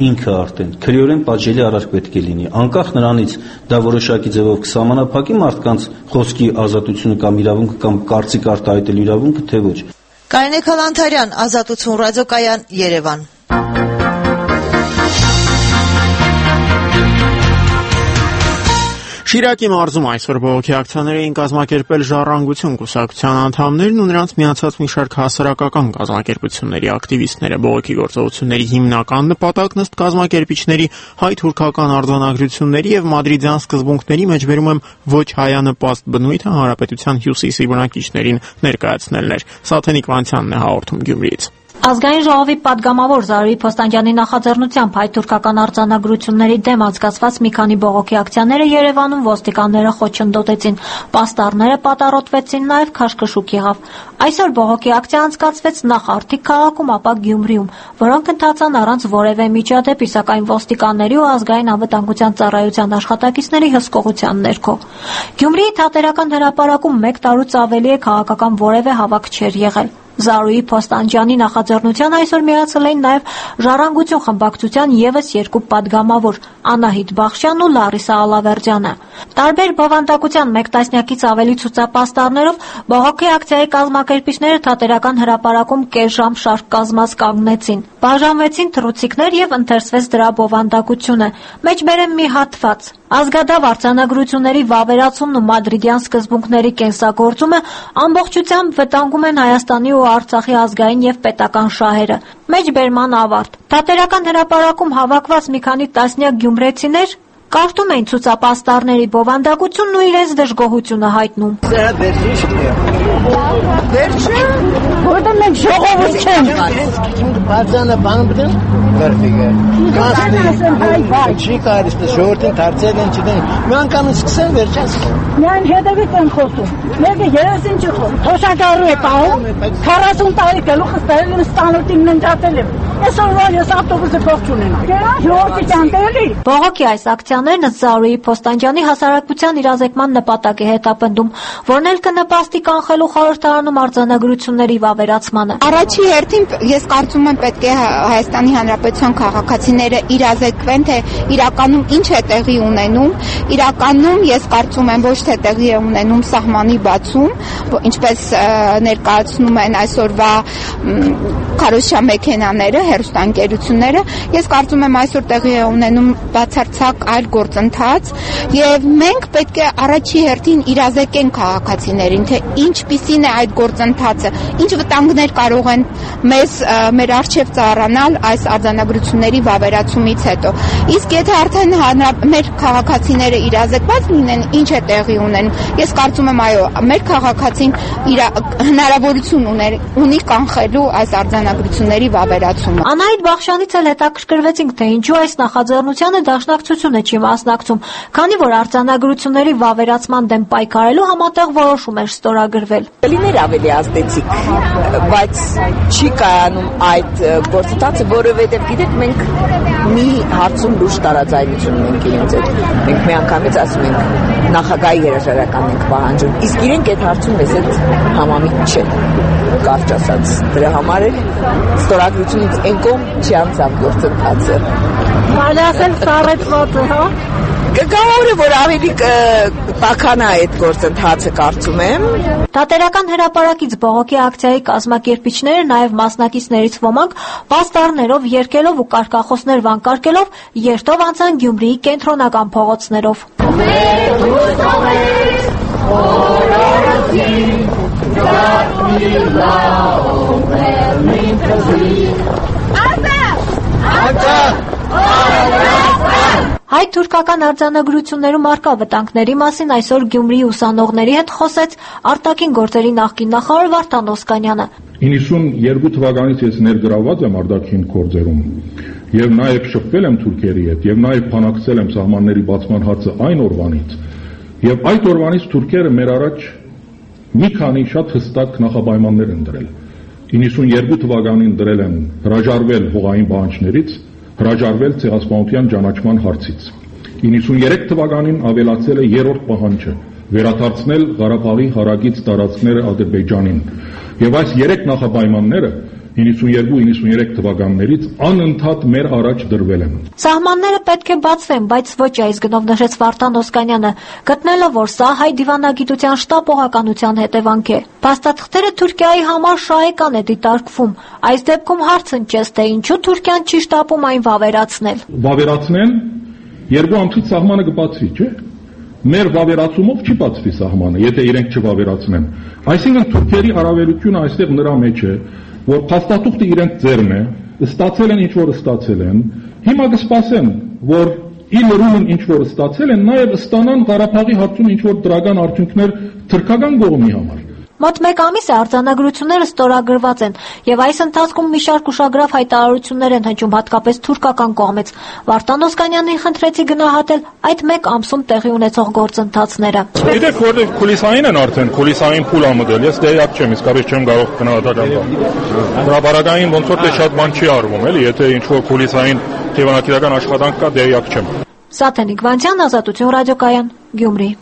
N: ինքը արդեն քրեորեն պատժելի արարք պետք է լինի, անկախ նրանից դա որոշակի ձևով կսահմանափակի մարդկանց խոսքի ազատությունը կամ իրավունքը կամ կարծիք արտահայտելու իրավունքը, թե ոչ։
M: Կարինե Քալանթարյան, Ազատություն ռադիոկայան, Երևան։
A: Շիրակի մարզում այսօր բողոքի ակցիաներ էին կազմակերպել Ժառանգություն կուսակցության անդամներն ու նրանց միացած մի շարք հասարակական կազմակերպությունների ակտիվիստները։ Բողոքի գործողությունների հիմնական նպատակն ըստ կազմակերպիչների հայ-թուրքական արձանագրությունների եւ մադրիդյան սկզբունքների մեջբերում եմ ոչ հայանպաստ բնույթը հանրապետության հյուսիսի բնակիչներին ներկայացնելն էր։ Սաթենիկ Վանցյանն է հաղորդում Գյումրիից։
Q: Ազգային ժողովի падգամավոր Զարուհի Փոստանջյանի նախաձեռնությամբ հայ-թուրքական արձանագրությունների դեմ անցկացված մի քանի բողոքի ակցիաները Երևանում ոստիկանները խոչընդոտեցին, պաստառները պատառոտվեցին, նաև քաշքշուկ եղավ։ Այսօր բողոքի ակցիա անցկացվեց նախ Արթիկ քաղաքում, ապա Գյումրիում, որոնք ընթացան առանց որևէ միջադեպի, սակայն ոստիկանների ու ազգային անվտանգության ծառայության աշխատակիցների հսկողության ներքո։ Գյումրիի Թատերական հրապարակում մեկ տարուց ավելի է քաղաքական որևէ հավաք չէր եղել։ Զարուհի Փոստանջյանի նախաձեռնության այսօր միացել էին նաև Ժառանգություն խմբակցության ևս երկու падգամավոր Անահիտ Բախշյանն ու Լարիսա Ալավերդյանը։ Տարբեր բովանդակության մեկ տասնյակից ավելի ցուցապաստառներով բողոքի ակցիայի կազմակերպիչները Թատերական հրապարակում կես ժամ շարք կազմած կանգնեցին։ Բաժանվեցին թռուցիկներ եւ ընթերցվեց դրա բովանդակությունը։ Մեջբերեմ մի հատված։ Ազգադավ արձանագրությունների վավերացումն ու մադրիդյան սկզբունքների կենսագործումը ամբողջությամբ վտանգում են Հայաստանի ու Արցախի ազգային եւ պետական շահերը։ Մեջբերման ավարտ։ Թատերական հրապարակում հավաքված մի քանի տասնյակ գյումրեցիներ կարդում էին ցուցապաստառների բովանդակությունն ու իրենց դժգոհությունը հայտնում։
R: Սա վերջիշն է։ Վերջը, որտեղ մենք ժողովուրդ չենք։ Բարձանը բան բդեն վերֆիգը։ Կասնի չի կարիս ժողովրդին դարձել են չդեն։ Մի անգամ սկսեն վերջաս։
J: Միայն հետևից են խոսում։ Մեկը երեսին չի խոսում։ Թոշակառու է պահում։ քառասուն տարի գլուխս տվել եմ ստանոթին ննջատել եմ։ Այսօր որ ես ավտոբուսը փող չունենամ։ Ժողովրդի ճանտելի։
Q: Բողոքի այս ակցիաներն Զարուհի Փոստանջյանի հասարակության իրազեկման նպատակ է հետապնդում, որն էլ կնպաստի կանխելու խորհրդարանում արձանագրությունների վավերացմանը։
S: Առաջի հերթին ես կարծում եմ պետք է Հայաստանի Հանրապետության քաղաքացիները իրազեկվեն, թե իրականում ինչ է տեղի ունենում։ Իրականում ես կարծում եմ ոչ թե տեղի է ունենում սահմանի բացում, ինչպես ներկայացնում են այսօրվա քարոզչա մեքենաները, հեռուստաընկերությունները։ Ես կարծում եմ այսօր տեղի է ունենում բացարձակ այլ գործընթաց եւ մենք պետք է առաջի հերթին իրազեկենք քաղաքացիներին, թե ինչպիսին է այդ գործընթացը, ինչ վտանգներ կարող են մեզ մեր արժեվ ծառանալ այս արձանագրությունների վավերացումից հետո։ Իսկ եթե արդեն մեր քաղաքացիները իրազեկված լինեն, ինչ է տեղի ունենում։ Ես կարծում եմ այո, մեր քաղաքացին հնարավորություն ուներ ունի կանխելու այս արձանագրությունների վավերացումը։
Q: Անահիտ Բախշյանից էլ հետաքրքրվեցինք, թե ինչու այս նախաձեռնությանը դաշնակցությունը չի մասնակցում, քանի որ արձանագրությունների վավերացման դեմ պայքարելու համատեղ որոշում էր ստորագրվել։
T: Լիներ ավելի ազդեցիկ, բայց չի կայանում այդ գործընթացը, որովհետև գիտեք, մենք մի հարցում լուրջ տարաձայնություն ունենք իրենց հետ։ Մենք միանգամից ասում ենք նախագահի հրաժարական ենք պահանջում, իսկ իրենք այդ հարցում մեզ հետ համամիտ չեն, կարճ ասած։ Դրա համար էլ ստորագրությունից այն կողմ չի անցավ գործընթացը։
J: Կարելի ասել սառեցված է, հա։
T: Գաղորը որ ավելի տաքանա այդ գործընթացը կարծում եմ։
Q: Թատերական հրապարակից բողոքի ակցիայի կազմակերպիչները նաև մասնակիցներից ոմանք պաստառներով, երգելով ու կարգախոսներ վանկարկելով երթով անցան Գյումրիի կենտրոնական փողոցներով։ Հայ-թուրքական արձանագրություններում առկա վտանգների մասին այսօր Գյումրիի ուսանողների հետ խոսեց արտաքին գործերի նախկին նախարար Վարդան Օսկանյանը։
U: իննսունյերկու թվականից ես ներգրավված եմ արտաքին գործերում եւ նաեւ շփվել եմ թուրքերի հետ եւ նաեւ փանակցել եմ սահմանների բացման հարցը այն օրվանից եւ այդ օրվանից թուրքերը մեր առաջ մի քանի շատ հստակ նախապայմաններ են դրել։ իննսունյերկու թվականին դրել են հրաժարվել հողային պահանջներից, հրաժարվել ցեղասպանության ճանաչման հարցից։ իննսունյերեք թվականին ավելացել է երրորդ պահանջը՝ վերադարձնել Ղարաբաղի հարակից տարածքները Ադրբեջանին։ Եվ այս երեք նախապայմանները նվեցանուերկու նվեցաներեք թվականներից անընդհատ մեր առաջ դրվել են։
Q: Սահմանները պետք է բացվեն, բայց ոչ այս գնով նշեց Վարդան Օսկանյանը, գտնելով, որ սա հայ դիվանագիտության շտապողականության հետևանք է։ Փաստաթղթերը Թուրքիայի համար շահեկան է դիտարկվում։ Այս դեպքում հարցն չես, թե ինչու Թուրքիան չի շտապում այն վավերացնել։
U: Վավերացնեն, երկու ամսից սահմանը կբացվի, չէ՞։ Մեր վավերացումով չի բացվի սահմանը, եթե իրենք չվավերացնեն։ Այսինքն թուրքերի առավելությունը այստեղ նրա մեջ է, որ փաստաթուղթը իրենք ձեռն է, ստացել են ինչ որ ստացել են, հիմա կսպասեն, որ ի լրումն ինչ որ ստացել են, նաև ստանան Ղարաբաղի հարցում ինչ որ դրական արդյունքներ թուրքական կողմի համար։
Q: Մոտ մեկ ամիս է արձանագրությունները ստորագրված են, եւ այս ընթացքում մի շարք ուշագրավ հայտարարություններ են հնչում հատկապես թուրքական կողմից։ Վարդան Օսկանյանին խնդրեցի գնահատել այդ մեկ ամսում տեղի ունեցող գործընթացները։
U: Գիտեք, որ կուլիսային են արդեն, կուլիսային փուլ ամդել, ես դեյակ չեմ, իսկապես չեմ կարող գնահատել դա։ Հրապարակային ոնց որ թե շատ բան չի արվում, էլի, եթե ինչ որ կուլիսային դիվանագիտական աշխատանք կա, դեյակ չեմ։
Q: Սաթենիկ Վանցյան, Ազատություն ռադիոկայան, Գյումրի։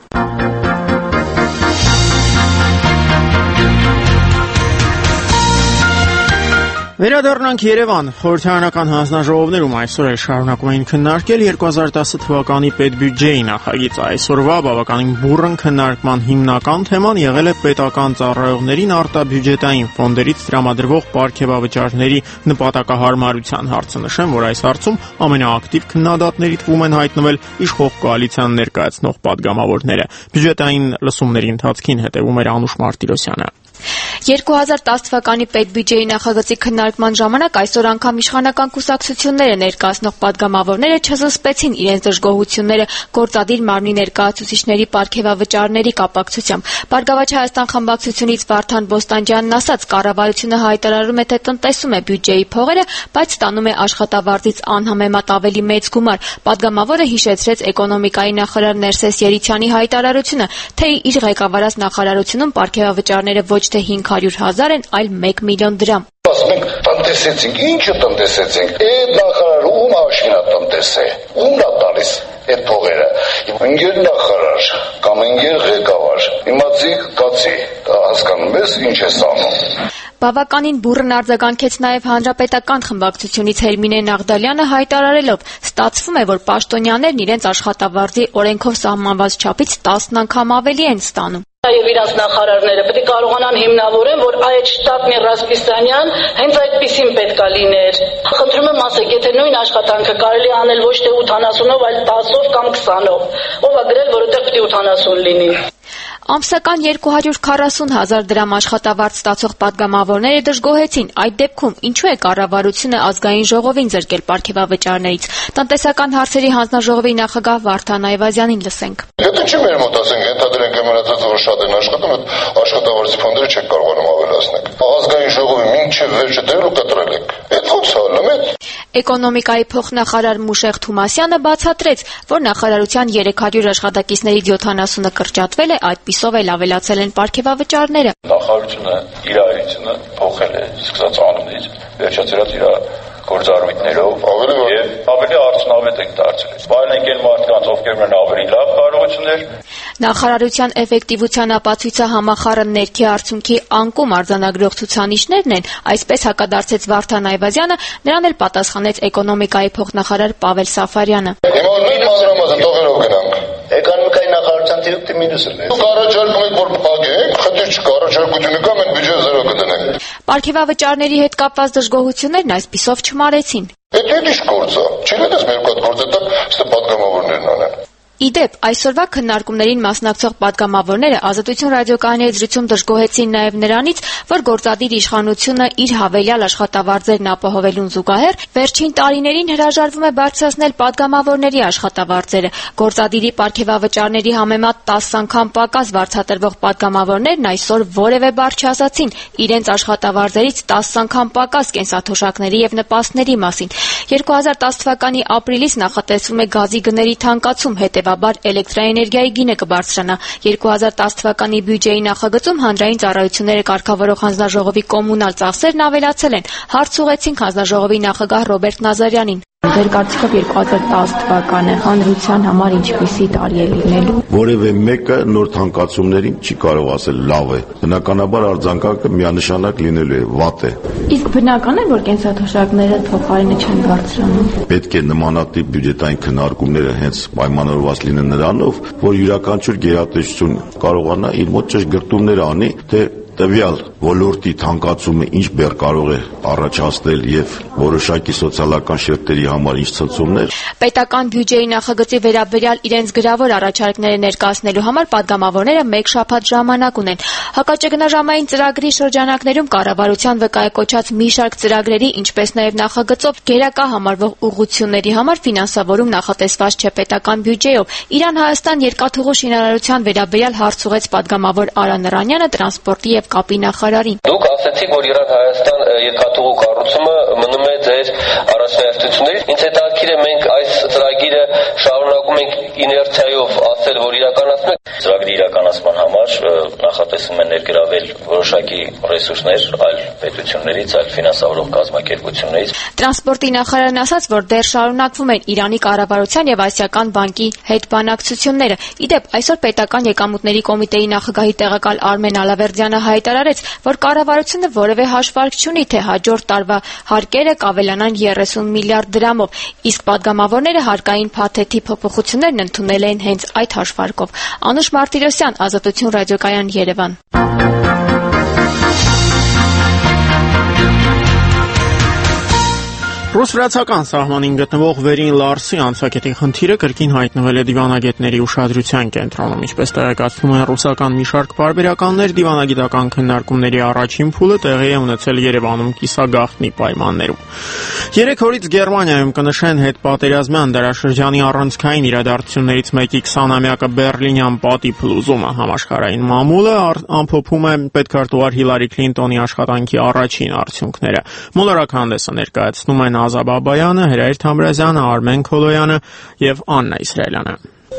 A: Վերադառնանք Երևան։ Խորհրդարանական հանձնաժողովներում այսօր էլ շարունակում էին քննարկել երկու հազար տասը թվականի պետբյուջեի նախագիծը։ Այսօրվա բավականին բուռն քննարկման հիմնական թեման եղել է պետական ծառայողներին արտաբյուջետային ֆոնդերից տրամադրվող պարգևավճարների նպատակահարմարության հարցը։ Նշեմ, որ այս հարցում ամենաակտիվ քննադատների թվում են հայտնվել իշխող կոալիցիան ներկայացնող падգամավորները։ Բյուջետային լսումների ընթացքին հետևում էր Անուշ Մարտիրոսյանը։
B: երկու հազար տասը թվականի պետբյուջեի նախագծի քննարկման ժամանակ այսօր անգամ իշխանական կուսակցությունները ներկայացնող падգամավորները չզսպեցին իրենց դժգոհությունները գործադիր մարմնի ներկայացուցիչների պարգևավճարների կապակցությամբ։ Բարգավաճ Հայաստան խմբակցությունից Վարդան Բոստանջյանն ասաց, կառավարությունը հայտարարում է, թե տնտեսում է բյուջեի փողերը, բայց ստանում է աշխատավարձից անհամեմատ ավելի մեծ գումար։ Падգամավորը հիշեցրեց էկոնոմիկայի նախարար Ներսես Երիցյանի հայտարարությունը, թե իր ղեկավարած նախարարությունում պարգևավճարները ոչ թե հինգ հարյուր հազար են, այլ մեկ միլիոն դրամ։
V: Մենք տնտեսեցինք, ինչը տնտեսեցինք, այդ նախարարը ում աշինա տնտես է, ումն է տալիս այդ փողերը։ Ընկեր նախարար կամ ընկեր ղեկավար, իմացի կացի, հասկանում ես ինչ ես անում։
B: Բավականին բուռն արձագանքեց նաև հանրապետական խմբակցությունից Հերմինե Նաղդալյանը հայտարարելով, ստացվում է, որ պաշտոնյաներն իրենց աշխատավարձի օրենքով սահմանված չափից տասն անգամ ավելի են ստանում։
W: Եվ իրանց նախարարները պետք է կարողանան հիմնավորեն, որ այդ շտաբն Ռասպիսյանյան հենց այդպեսին պետք է լիներ։ Խնդրում եմ ասեք, եթե նույն աշխատանքը կարելի անել ոչ թե ութանասունով, այլ տասով կամ քսանով, ով է գրել, որ այդտեղ պետք է ութանասուն լինի։
B: Ամսական երկու հարյուր քառասուն հազար դրամ աշխատավարձ ստացող падգամավորները դժգոհեցին։ Այդ դեպքում ինչու է կառավարությունը ազգային ժողովին զրկել պարգևավճարներից։ Տնտեսական հարցերի հանձնաժողովի նախագահ Վարդան Այվազյանին լսենք։
V: Եթե չի մեր մոտ ասենք, ենթադրենք մնացած որ շատ են աշխատում, այդ աշխատավարձի ֆոնդերը չեք կարողանում ավելացնել։ Ազգային ժողովի մինչև վերջը դերու կտրել եք։ Այդ ո՞նց է լմետ։
B: Էկոնոմիկայի փոխնախարար Մուշեղ Թումասյանը բացատրեց, որ նախարարության երեք հարյուր աշխատակիցներից յոթանասունը կրճատվել է, այդպիսով էլ ավելացել են պարգևավճարները։
X: Նախարարությունը իր այրությունը փոխել է, սկսած անունից, վերջացրած իր գործառույթներով եւ ավելի արդյունավետ եք դարձել։ Սպայլենք այն մարդկանց, ովքեր ունեն ավելի լավ կարողություններ։
B: Նախարարության էֆեկտիվության ապացույցը համախառն ներքի արդյունքի անկում արձանագրող ցուցանիշներն են, այսպես հակադարձեց Վարդան Այվազյանը, նրան էլ պատասխանեց էկոնոմիկայի փոխնախարար Պավել Սաֆարյանը։
V: Հիմա նույն մանրամասն տողերով գնանք։ Էկոնոմիկայի նախարարության դիրքը մինուսը է։ Դուք առաջարկում եք, որ փակեք, խնդիր չկա, առաջարկությունը կա, մենք բյուջե զերո կդնենք։
B: Պարգևավճարների հետ կապված դժգոհություններն այսպիսով չմարեցին։
V: Այդ ինչ գործ է։ Չի դες մեր կողմից գործը դա ստե падգամավորներն անեն։
B: Իդեպ, այսօրվա քննարկումներին մասնակցող падգամավորները Ազատություն ռադիոկայանի զրույցում դժգոհեցին նաև նրանից, որ գործադիր իշխանությունը իր հավելյալ աշխատավարձերն ապահովելուն զուգահեռ վերջին տարիներին հրաժարվում է բարձրացնել падգամավորների աշխատավարձերը։ Գործադիրի պարգևավճարների համեմատ տասը անգամ պակաս վարձատրվող падգամավորներն այսօր որևէ բառ չասացին իրենց աշխատավարձերից տասը անգամ պակաս կենսաթոշակների եւ նպաստների մասին։ երկու հազար տասը թվականի ապրիլից նախատեսվում է գազի գների թանկացում, հետևաբար էլեկտրաէներգիայի գինը կբարձրանա։ երկու հազար տասը թվականի բյուջեի նախագծում հանրային ծառայությունները կարգավորող հանձնաժողովի կոմունալ ծախսերն ավելացել են։ Հարց ուղղեցինք հանձնաժողովի նախագահ Ռոբերտ Նազարյանին։ Ձեր կարծիքով երկու հազար տասը թվականը հանրության համար ինչպիսի տարի է լինելու։
C: Որևէ մեկը նոր թանկացումներին չի կարող ասել լավ է։ Բնականաբար արձանագրը միանշանակ լինելու է վատ է։
B: Իսկ բնական է, որ կենսաթոշակները փոխարինը չեն բարձրանում։
C: Պետք է նմանատիպ բյուջետային քննարկումները հենց պայմանավորված լինեն նրանով, որ յուրաքանչյուր գերատեսչություն կարողանա իր մոտ ճշգրտումներ անի, թե տվյալ ոլորտի թանկացումը ինչ բեռ կարող է առաջացնել եւ որոշակի սոցիալական շերտերի համար ինչ ցնցումներ։
B: Պետական բյուջեի նախագծի վերաբերյալ իրենց գրավոր առաջարկները ներկայացնելու համար падգամավորները մեկ շաբաթ ժամանակ ունեն։ Հակաճգնաժամային ծրագրի շրջանակներում կառավարության վկայակոչած մի շարք ծրագրերի, ինչպես նաեւ նախագծով գերակա համարվող ուղղությունների համար ֆինանսավորում նախատեսված չէ պետական բյուջեով։ Իրան-Հայաստան երկաթուղու շինարարության վերաբերյալ հարց ուղղեց падգամավոր Արա Նռանյանը տրանսպորտի եւ կապի նախարարին։
D: Դուք ասացիք, որ Իրան-Հայաստան երկաթուղու կառուցումը մնում է ձեր առաջնահերթություններից։ Ինձ հետաքրքիր է, մենք այս ծրագիրը շարունակում ենք իներցիայով ասել, որ իրականացնենք։ Ծրագրի իրականացման համար նախատեսում են ներգրավել որոշակի ռեսուրսներ այլ պետություններից, այլ ֆինանսավորող կազմակերպություններից։
B: Տրանսպորտի նախարարն ասաց, որ դեռ շարունակվում են Իրանի կառավարության եւ Ասիական բանկի հետ բանակցությունները։ Իդեպ, այսօր պետական եկամուտների կոմիտեի նախագահի տեղակալ Արմեն Ալավերդյանը հայտարարեց, որ կառավարությունը որևէ հաշվարկ չունի, թե հաջորդ տարվա հարկերը կավելանան երեսուն միլիարդ դրամով, իսկ падգամավորները հարկային փաթեթի փոփոխություններն ընդունել են հենց այդ հաշվարկով։ Անուշ Մարտիրոսյան, Ազատություն ռադիոկայան, Երևան։
A: Ռուս-վրացական սահմանին գտնվող Վերին Լարսի անցակետի խնդիրը կրկին հայտնվել է դիվանագետների ուշադրության կենտրոնում, ինչպես տեղեկացնում են ռուսական մի շարք պարբերականներ, դիվանագիտական քննարկումների առաջին փուլը տեղի է ունեցել Երևանում կիսագաղտնի պայմաններում։ Երեք օրից Գերմանիայում կնշեն հետպատերազմյան դարաշրջանի առանցքային իրադարձություններից մեկի քսանամյակը Բեռլինյան պատի փլուզումը։ Համաշխարհային մամուլը ամփոփում է պետքարտուղար Հիլարի Քլինտոնի աշխատանքի առաջին արդյունքները։ Մոլորակ հանդեսը ներկայացնում են Ազա Բաբայանը, Հրայր Թամրազյանը, Արմեն Քոլոյանը եւ Աննա Իսրայելյանը։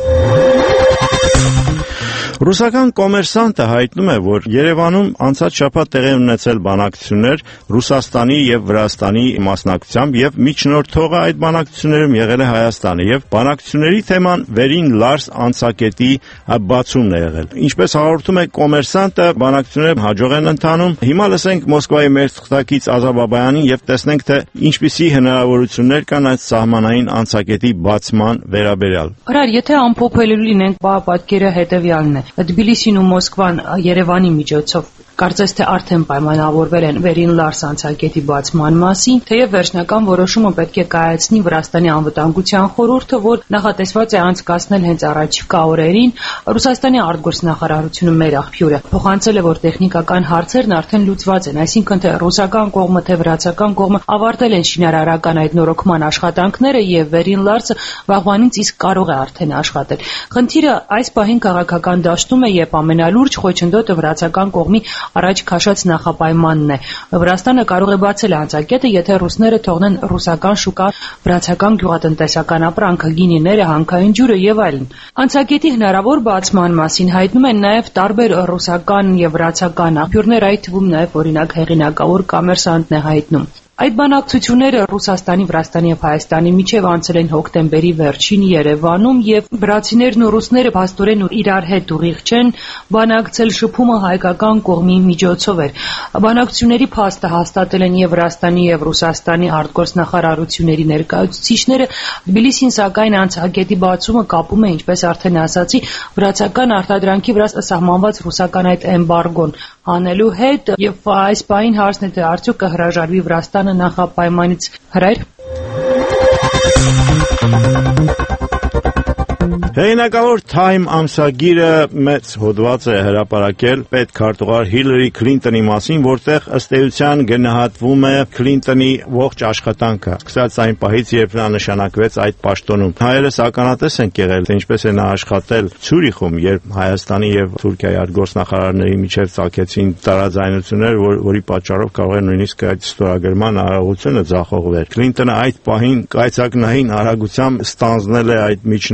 F: Ռուսական կոմերսանտը հայտնում է, որ Երևանում անցած շաբաթ տեղի ունեցել բանակցություններ Ռուսաստանի եւ Վրաստանի մասնակցությամբ եւ միջնորդողը այդ բանակցություններում եղել է Հայաստանը եւ բանակցությունների թեման Վերին Լարս անցակետի բացումն է եղել։ Ինչպես հաղորդում է կոմերսանտը, բանակցությունները հաջող են ընթանում։ Հիմա լսենք Մոսկվայի մեր թղթակից Ազա Բաբայանին եւ տեսնենք, թե ինչպիսի հնարավորություններ կան այդ սահմանային անցակետի բացման վերաբերյալ։
H: Արար, եթե ամփոփելու լինենք, պատկերը հետեւյալն է։ Թբիլիսին ու Մոսկվան Երևանի միջոցով կարծես թե արդեն պայմանավորվել են Վերին Լարս անցակետի բացման մասին, թեև վերջնական որոշումը պետք է կայացնի Վրաստանի անվտանգության խորհուրդը, որ նախատեսված է անցկացնել հենց առաջիկա օրերին։ Ռուսաստանի արտգործնախարարությունը մեր աղբյուրը փոխանցել է, որ տեխնիկական հարցերն արդեն լուծված են, այսինքն թե ռուսական կողմը, թե վրացական կողմը ավարտել են շինարարական այդ նորոգման աշխատանքները եւ Վերին Լարսը վաղվանից իսկ կարող է արդեն աշխատել։ Խնդիրը այս պահին քաղաքական դաշտում է, երբ ամենալուրջ խոչընդոտը վրացական կողմի առաջ քաշած նախապայմանն է։ Վրաստանը կարող է բացել անցակետը, եթե ռուսները թողնեն ռուսական շուկա վրացական գյուղատնտեսական ապրանքը, գինիները, հանքային ջուրը եւ այլն։ Անցակետի հնարավոր բացման մասին հայտնում են նաեւ տարբեր ռուսական եւ վրացական աղբյուրներ, այդ թվում նաեւ օրինակ հեղինակավոր կոմերսանտն է հայտնում։ Այդ բանակցությունները Ռուսաստանի, Վրաստանի եւ Հայաստանի միջև անցել են հոկտեմբերի վերջին Երևանում եւ վրացիներն ու ռուսները փաստորեն իրար հետ ուղիղ չեն բանակցել, շփումը հայկական կողմի միջոցով էր։ Բանակցությունների փաստը հաստատել են եւ Վրաստանի եւ Ռուսաստանի արտգործնախարարությունների ներկայացուցիչները։ Թբիլիսին սակայն անցակետի բացումը կապում է, ինչպես արդեն ասացի, վրացական արտադրանքի վրա սահմանված ռուսական այդ էմբարգոն անելու հետ եւ այս պահին հարցն է, թե արդյոք կհրաժարվի Վրաստանը նախապայմանից։ Հրայր։
F: Հեղինակավոր Time ամսագիրը մեծ հոդված է հրապարակել պետքարտուղար Հիլարի Քլինտոնի մասին, որտեղ ըստ էության գնահատվում է Քլինտոնի ողջ աշխատանքը, սկսած այն պահից, երբ նա նշանակվեց այդ պաշտոնում։ Հայերս ականատես են եղել, թե ինչպես է նա աշխատել Ցյուրիխում, երբ Հայաստանի եւ Թուրքիայի արտգործնախարարների միջև ցակեցին տարաձայնություններ, որ, որի պատճառով կարող է նույնիսկ այդ ստորագրման արարողությունը ձախողվեր։ Քլինտոնը այդ պահին կայծակնային արագությամբ ստանձնել է այդ միջնորդի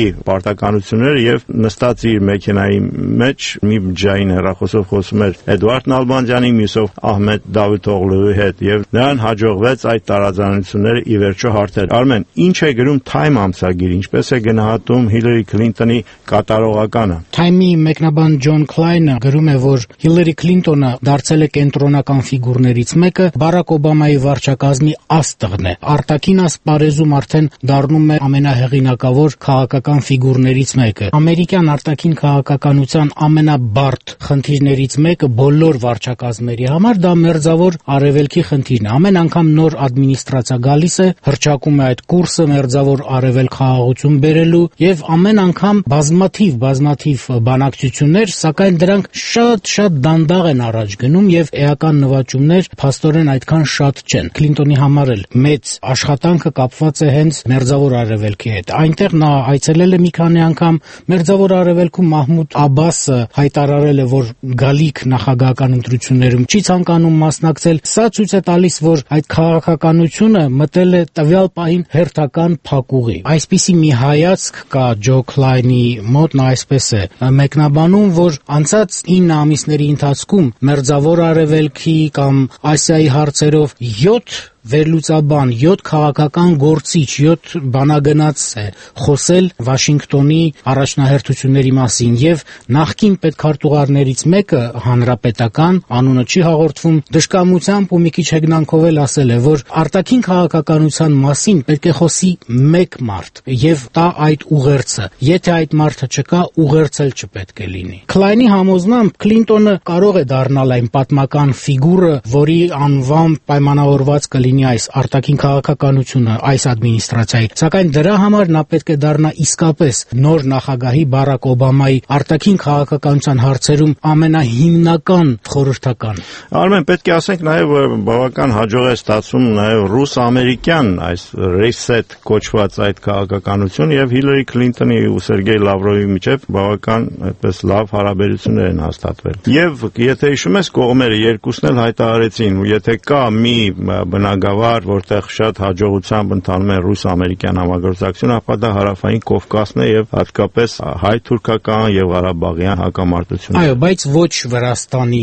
F: պարտականությունները եւ նստած իր մեքենայի մեջ մի ջային հեռախոսով խոսում էր Էդվարդ Նալբանդյանի, մյուսով Ահմեդ Դավութօղլուի հետ եւ նրան հաջողվեց այդ տարաձայնությունները ի վերջո հարթել։ Արմեն, ինչ է գրում Time ամսագիրը, ինչպես է գնահատում Հիլարի Քլինտոնի կատարողականը։
E: Time-ի մեկնաբան Ջոն Քլայնը գրում է, որ Հիլարի Քլինտոնը դարձել է կենտրոնական ֆիգուրներից մեկը, Բարակ Օբամայի վարչակազմի աստղն է։ Արտաքին ասպարեզում արդեն դառնում է ամենահեղինակավոր քաղաքական ֆիգուրներից մեկը։ Ամերիկյան արտաքին քաղաքականության ամենաբարդ խնդիրներից մեկը բոլոր վարչակազմերի համար դա մերձավոր արևելքի խնդիրն է։ Ամեն անգամ նոր ադմինիստրացիա գալիս է, հրճակում է այդ կուրսը մերձավոր արևելք խաղաղություն բերելու եւ ամեն անգամ բազմաթիվ բազմաթիվ բանակցություններ, սակայն դրանք շատ-շատ դանդաղ են առաջ գնում եւ էական նվաճումներ փաստորեն այդքան շատ չեն։ Քլինտոնի համար էլ մեծ աշխատանքը կապված է հենց մերձավոր արևելքի հետ։ Այնտեղ նա այցելել է մի քանի անգամ, մերձավոր արևելքում Մահմուդ Աբասը հայտարարել է, որ գալիք նախագահական ընտրություններում չի ցանկանում մասնակցել։ Սա ցույց է տալիս, որ այդ քաղաքականությունը մտել է տվյալ պահին հերթական փակուղի։ Այսպիսի մի հայացք կա Ջո Քլայնի մոտ, նա այսպես է մեկնաբանում, որ անցած ինը ամիսների ընթացքում մերձավոր արևելքի կամ Ասիայի հարցերով յոթ վերլուծաբան, յոթ քաղաքական գործիչ, յոթ բանագնաց է խոսել Վաշինգտոնի առաջնահերթությունների մասին եւ նախկին պետքարտուղարներից մեկը հանրապետական, անունը չի հաղորդվում, դժկամությամբ ու մի քիչ հեգնանքով էլ ասել է, որ արտաքին քաղաքականության մասին պետք է խոսի մեկ մարդ եւ տա այդ ուղերձը։ Եթե այդ մարդը չկա, ուղերձ էլ չպետք է լինի։ Քլայնի համոզմամբ Քլինտոնը կարող է դառնալ այն պատմական ֆիգուրը, որի անվամբ պայմանավորված կլինի այս արտաքին քաղաքականությունը այս ադմինիստրացիայի, սակայն դրա համար նա պետք է դառնա իսկապես նոր նախագահի Բարակ Օբամայի արտաքին քաղաքականության հարցերում ամենահիմնական խորհրդական։
F: Արմեն, պետք է ասենք նաև, որ բավական հաջող է ստացվում նաև ռուս-ամերիկյան այս reset կոչված այդ քաղաքականություն եւ Հիլարի Քլինտոնի ու Սերգեյ Լավրովի միջև բավական այդպես լավ հարաբերություններ են հաստատվել։ Եվ եթե հիշում ես, կողմերը երկուսն էլ հայտարարեցին, ու եթե կա մի բնագավառ, որտեղ շատ հաջողությամբ ընթանում է ռուս-ամերիկյան համագործակցությունը, ապա դա հարավային Կովկասն է եւ հատկապես հայ-թուրքական եւ ղարաբաղյան հակամարտությունը։
E: Այո, բայց ոչ Վրաստանի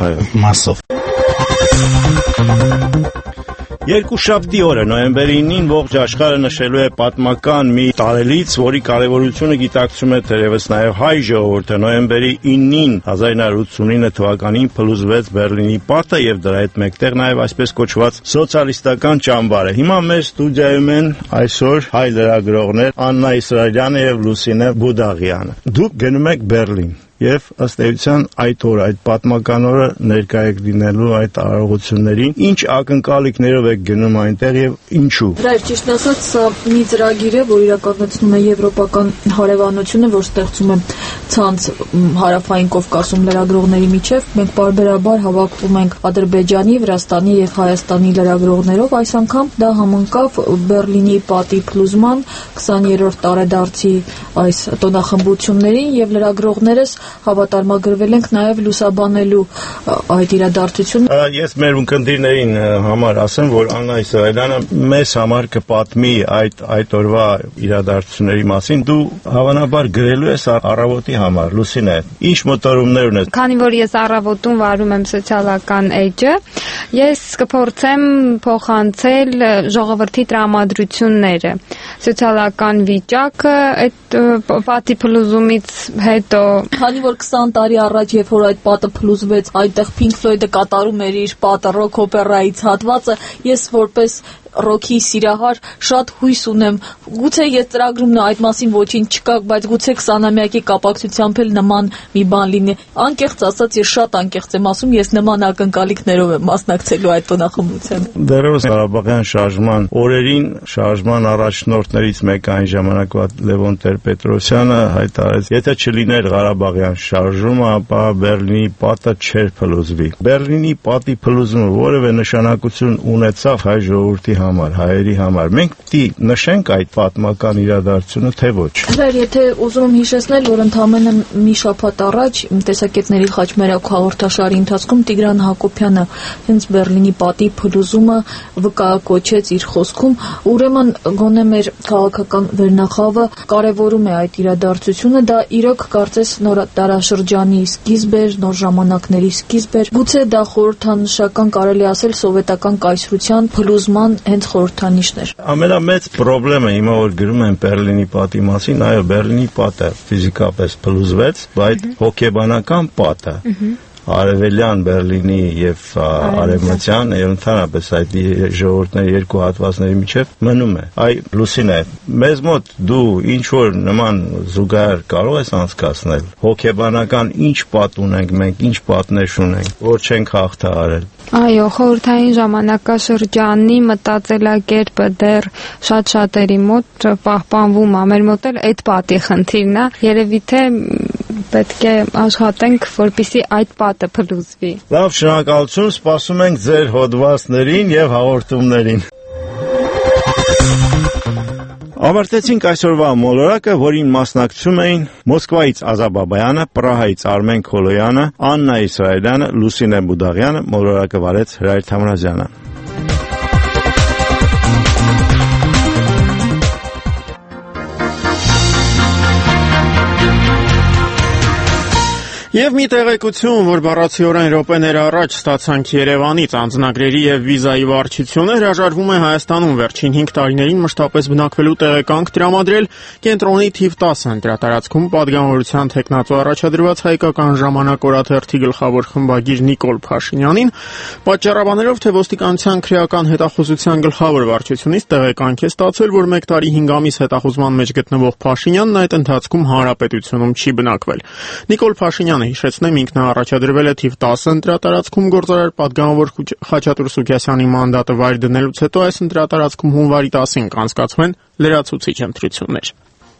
E: մասով։
F: Երկուշաբթի օրը նոյեմբերի ինին ողջ աշխարհը նշելու է պատմական մի տարելից, որի կարևորությունը գիտակցում է թերևս նաև հայ ժողովուրդը։ Նոյեմբերի ինին հազար ինը հարյուր ութսունինը թվականին փլուզվեց Բերլինի պատը եւ դրա հետ մեկտեղ նաև այսպես կոչված սոցիալիստական ճամբարը։ Հիմա մեր ստուդիայում են այսօր հայ լրագրողներ Աննա Իսրայելյանը եւ Լուսինե Բուդաղյանը։ Դուք գնում եք Բերլին եւ ըստ էության այդ օրը, այդ պատմական օրը ներկայ եք լինելու այդ արարողություններին, ինչ ակնկալիքներով եք գնում այնտեղ եւ ինչու։
G: Դա ճիշտ ասած, սա մի ծրագիր է, որ իրականացնում է եվրոպական հարևանությունը, որ ստեղծում է ցանց հարավային Կովկասում լրագրողների միջև։ Մենք բարբերաբար հավաքվում ենք Ադրբեջանի, Վրաստանի եւ Հայաստանի լրագրողներով։ Այս անգամ դա համընկավ Բերլինի պատի փլուզման քսաներորդ տարեդարձի այս տոնախմբություններին եւ լրագրողներս հավատարմագրվել ենք նաև լուսաբանելու այդ իրադարձությունը։
F: Ես մեր ունկնդիրներին համար ասեմ, որ Աննա Իսրայելյանը մեզ համար կպատմի այդ այդ օրվա իրադարձությունների մասին։ Դու հավանաբար գրելու ես առավոտի համար, Լուսինե, ինչ մտորումներ ունես։
I: Քանի որ ես առավոտում վարում եմ սոցիալական էջը, ես կփորձեմ փոխանցել ժողովրդի տրամադրությունները, սոցիալական վիճակը այդ պատի փլուզումից հետո։
G: Քանի որ քսան տարի առաջ, երբ որ այդ պատը փլուզվեց, այնտեղ Pink Floyd-ը կատարում էր իր պատը ռոք օպերայից հատվածը, ես որպես ռոքի սիրահար շատ հույս ունեմ։ Գուցե ես ծրագրում այդ մասին ոչինչ չկա, բայց գուցե քսանամյակի կապակցությամբ էլ նման մի բան լինի։ Անկեղծ ասած, ես շատ անկեղծ եմ ասում, ես նման ակնկալիքներով եմ մասնակցելու այդ տոնախմբությանը։
F: Դեռևս Ղարաբաղյան շարժման օրերին շարժման առաջնորդներից մեկը այն ժամանակվա Լևոն Տեր-Պետրոսյանը հայտարարեց, եթե չլիներ Ղարաբաղյան շարժումը, ապա Բերլինի պատը չէր փլուզվի։ Բերլինի պատի փլուզումը որևէ նշանակություն ունեցավ հայ ժողովրդի համար, հայերի համար։ Մենք պիտի նշենք այդ պատմական իրադարձությունը, թե ոչ։
G: Դեռ եթե ուզում եմ հիշեցնել, որ ընդամենը մի շաբաթ առաջ տեսակետների խաչմերուկ հաղորդաշարի ընթացքում Տիգրան Հակոբյանը հենց Բերլինի պատի փլուզումը վկայակոչեց իր խոսքում, ուրեմն գոնե մեր քաղաքական վերնախավը կարևորում է այդ իրադարձությունը, դա իրոք կարծես նոր դարաշրջանի սկիզբ էր, նոր ժամանակների սկիզբ էր, գուցե դա խորհրդանշական, կարելի ասել, սովետական կայսրության փլուզման հենց խորհրդանիշն էր։
F: Ամենամեծ խնդրեմը հիմա որ գրում են Բերլինի պատի մասին, այո, Բերլինի պատը ֆիզիկապես փլուզվեց, բայց հոգեբանական պատը Արևելյան Բերլինի եւ Արևմտյան եւ ընդհանրապես այդ ժողովուրդների երկու հատվածների միջև մնում է։ Այ Լուսինե, մեզ մոտ դու ինչ որ նման զուգահեռ կարող ես անցկացնել։ Հոգեբանական ինչ պատ ունենք մենք, ինչ պատնեշ ունենք, որ չենք հաղթահարել։
I: Այո, խորհրդային ժամանակաշրջանի մտածելակերպը դեռ շատ-շատերի մոտ պահպանվում է, մեր մոտ էլ այդ պատի խնդիրն է, երևի թե պետք է աշխատենք, որպեսզի այդ պատը փլուզվի։
F: Լավ, շնորհակալություն, սպասում ենք ձեր հոդվածներին եւ հաղորդումներին։ Ավարտեցինք այսօրվա մոլորակը, որին մասնակցում էին Մոսկվայից Ազա Բաբայանը, Պրահայից Արմեն Քոլոյանը, Աննա Իսրայելյանը, Լուսինե Բուդաղյանը, մոլորակը վարեց Հրայր Թամրազյանը։
A: Եվ մի տեղեկություն, որ բառացիորեն րոպեներ առաջ ստացանք Երևանից, անձնագրերի եւ վիզայի վարչությունը հրաժարվում է Հայաստանում վերջին հինգ տարիներին մշտապես բնակվելու տեղեկանք տրամադրել կենտրոնի թիվ տասը ընտրատարածքում պատգամավորության թեկնածու առաջադրված հայկական ժամանակ օրաթերթի գլխավոր խմբագիր Նիկոլ Փաշինյանին, պատճառաբաներով, թե ոստիկանության քրեական հետախուզության գլխավոր վարչությունից տեղեկանք է ստացել, որ մեկ տարի հինգ ամիս հետախուզման մեջ գտնվող Փաշինյանն այդ ընթացքում հանրապետությունում չի բնակվել։ Նիկոլ Փաշինյանը հիշեցնեմ, ինքն առաջադրվել է թիվ տասը ընտրատարածքում գործարար պատգամավոր Խաչատուր Սուքիասյանի մանդատը վայր դնելուց հետո այս ընտրատարածքում հունվարի տասին կանցկացվեն լրացուցիչ ընտրություններ։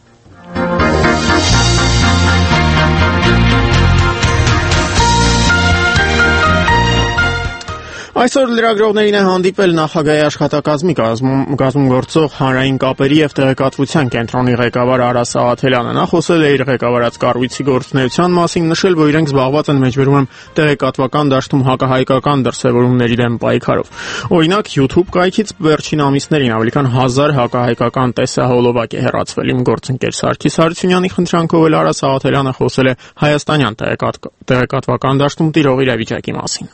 A: Այսօր լրագրողներին է հանդիպել նախագահի աշխատակազմի կազմում գործող հանրային կապերի եւ տեղեկատվության կենտրոնի ղեկավար Արա Սաղաթելյանը։ Նա խոսել է իր ղեկավարած կառույցի գործունեության մասին, նշել, որ իրենք զբաղված են մեջբերում են տեղեկատվական դաշտում հակահայկական դրսևորումների դեմ պայքարով։ Օրինակ, YouTube կայքից վերջին ամիսներին ավելի քան հազար հակահայկական տեսահոլովակ է հեռացվել։ Իմ գործընկեր Սարգիս Հարությունյանի խնդրանքով էլ Արա Սաղաթելյանը խոսել է հայաստանյան տեղեկատվական դաշտում տիրող իրավիճակի մասին։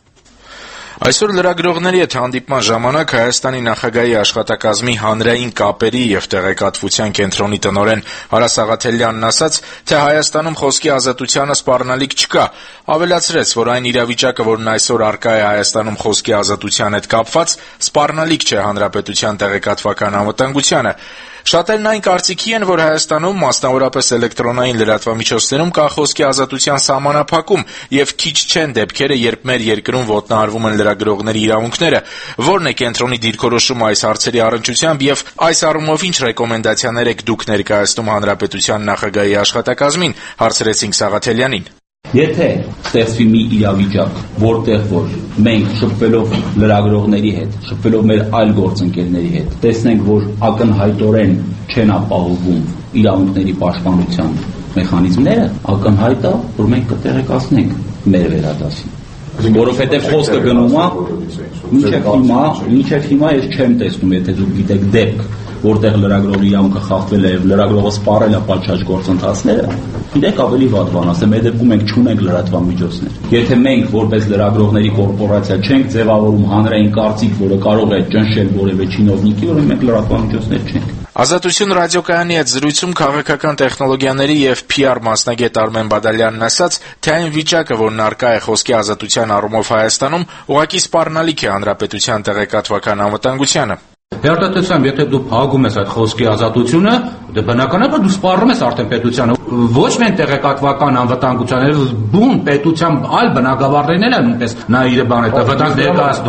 K: Այսօր լրագրողների հետ հանդիպման ժամանակ Հայաստանի նախագահի աշխատակազմի հանրային կապերի եւ տեղեկատվության կենտրոնի տնօրեն Արա Սաղաթելյանն ասաց, թե Հայաստանում խոսքի ազատությանը սպառնալիք չկա, ավելացրեց, որ այն իրավիճակը, որն այսօր առկա է Հայաստանում խոսքի ազատության հետ կապված, սպառնալիք չէ հանրապետության տեղեկատվական անվտանգությանը։ Շատերն այն կարծիքի են, որ Հայաստանում, մասնավորապես էլեկտրոնային լրատվամիջոցներում կա խոսքի ազատության սահմանափակում եւ քիչ չեն դեպքերը, երբ մեր երկրում ոտնահարվում են լրագրողների իրավունքները։ Որն է կենտրոնի դիրքորոշումը այս հարցերի առնչությամբ եւ այս առումով ինչ ռեկոմենդացիաներ եք դուք ներկայացնում հանրապետության նախագահի աշխատակազմին, հարցրեցինք Սաղաթելյանին։
L: Եթե ստեղծվի մի իրավիճակ, որտեղ որ մենք շփվելով լրագրողների հետ, շփվելով մեր այլ գործընկերների հետ, տեսնենք, որ ակնհայտորեն չեն ապահովում իրավունքների պաշտպանության մեխանիզմները, ակնհայտ է, որ մենք կտեղեկացնենք մեր վերադասին։ Որովհետև խոսքը գնում է, մինչև հիմա, մինչև հիմա ես չեմ տեսնում, եթե դուք գիտեք դեպք, որտեղ լրագրողի իրավունքը խախտվել է եւ լրագրողը սպառել է պատշաճ գործընթացները, գիտեք ավելի վատ բան, ասեմ, այդ դեպքում մենք չունենք լրատվամիջոցներ։ Եթե մենք որպես լրագրողների կորպորացիա չենք ձևավորում հանրային կարծիք, որը կարող է ճնշել որևէ չինովնիկի, ուրեմն մենք լրատվամիջոցներ չենք։
K: Ազատություն ռադիոկայանի հետ զրույցում քաղաքական տեխնոլոգիաների եւ Փի Ար մասնագետ Արմեն Բադալյանն ասաց, թե այն վիճակը, որն առկա է խոսքի ազատության առումով Հայաստանում, ուղղակի սպառնալիք է հանրապետության տեղեկատվական անվտանգությանը։
O: Հերթացությամբ, եթե դու փակում ես այդ խոսքի ազատությունը, դե բնականաբար դու սպառնում ես արդեն պետությանը։ Ոչ միայն տեղեկատվական անվտանգությանը, բուն պետության այլ բնագավառներն են նույնպես նա իր բանը վտանգ ներկայացնում։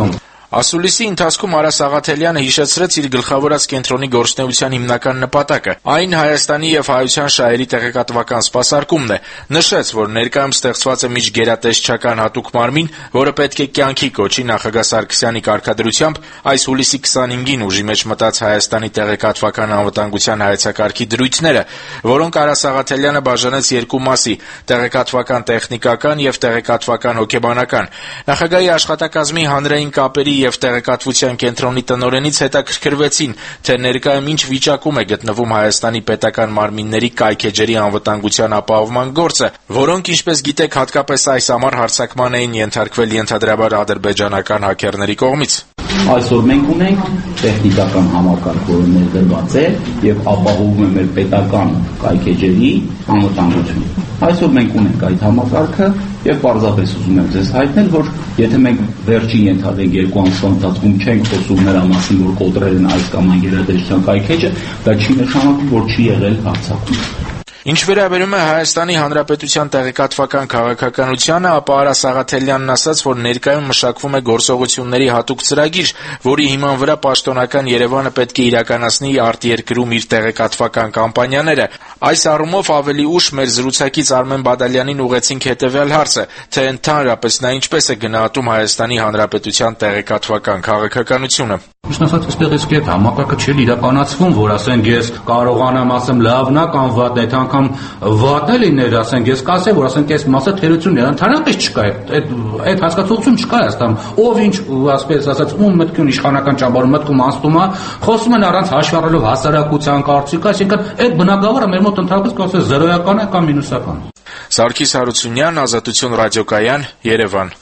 K: Ասուլիսի ընթացքում Արա Սաղաթելյանը հիշեցրեց իր գլխավորած կենտրոնի գործունեության հիմնական նպատակը, այն Հայաստանի եւ հայության շահերի տեղեկատվական սպասարկումն է։ Նշեց, որ ներկայում ստեղծված է միջգերատեսչական հատուկ մարմին, որը պետք է կյանքի կոչի նախագահ Սարգսյանի կարգադրությամբ այս հուլիսի քսանհինգին ուժի մեջ մտած Հայաստանի տեղեկատվական անվտանգության հայեցակարգի դրույթները, որոնք Արա Սաղաթելյանը բաժանեց երկու մասի՝ տեղեկատվական տեխնիկական եւ տեղեկատվական հոգեբանական։ Նախագահի աշխատակազմի հանրային կապերի եւ տեղեկատվության կենտրոնի տնօրենից հետաքրքրվեցին, թե ներկայում ինչ վիճակում է գտնվում Հայաստանի պետական մարմինների կայքեջերի անվտանգության ապահովման գործը, որոնք, ինչպես գիտեք, հատկապես այս ամառ հարձակման էին ենթարկվել ենթադրաբար ադրբեջանական հաքերների կողմից։
L: Այսօր մենք ունենք տեխնիկական համակարգ, որը ներդրված է եւ ապահովում է մեր պետական կայքեջերի անվտանգությունը։ Այսօր մենք ունենք այդ համակարգը եւ պարզապես ուզում եմ ձեզ հայտնել, որ եթե մենք վերջին ենթադրենք երկու ամսվա ընթացքում չենք խոսում նրա մասին, որ կոտրել են այս կամ այն գերատեսչության կայքեջը, դա չի նշանակում, որ չի եղել հարձակում։
K: Ինչ վերաբերում է Հայաստանի Հանրապետության տեղեկատվական քաղաքականությանը, ապա Արա Սաղաթելյանն ասաց, որ ներկայում մշակվում է գործողությունների հատուկ ծրագիր, որի հիման վրա պաշտոնական Երևանը պետք է իրականացնի արտերկրում իր տեղեկատվական կամպանիաները։ Այս առումով ավելի ուշ մեր զրուցակից Արմեն Բադալյանին ուղեցինք հետևյալ հարցը, թե ընդհանրապես նա ինչպես է գնահատում Հայաստանի Հանրապետության տեղեկատվական քաղաքականությունը։
O: Ճիշտ ասած, այստեղ իսկ այդ համակարգը չի իրականացվում, որ ասենք ես կարողանամ ասեմ լավն է կամ վատն է, թե անգամ վատն է լիներ, ասենք ես կասեմ, որ ասենք այս մասը թերությունն է, ընդհանրապես չկա, այդ այդ հասկացողություն չկա Հայաստանում։ Ով ինչ, ասպես ասած, ում մտքին իշխանական ճամբարում մտքում անցնում է, խոսում են առանց հաշվառելով հասարակության կարծիքը, այսինքն այդ բնակավարը մեր մոտ ընդհանրապես կասես զրոյական է կամ մինուսական։
K: Սարգիս Հարությունյան, Ազատություն ռադիոկայան, Երևան։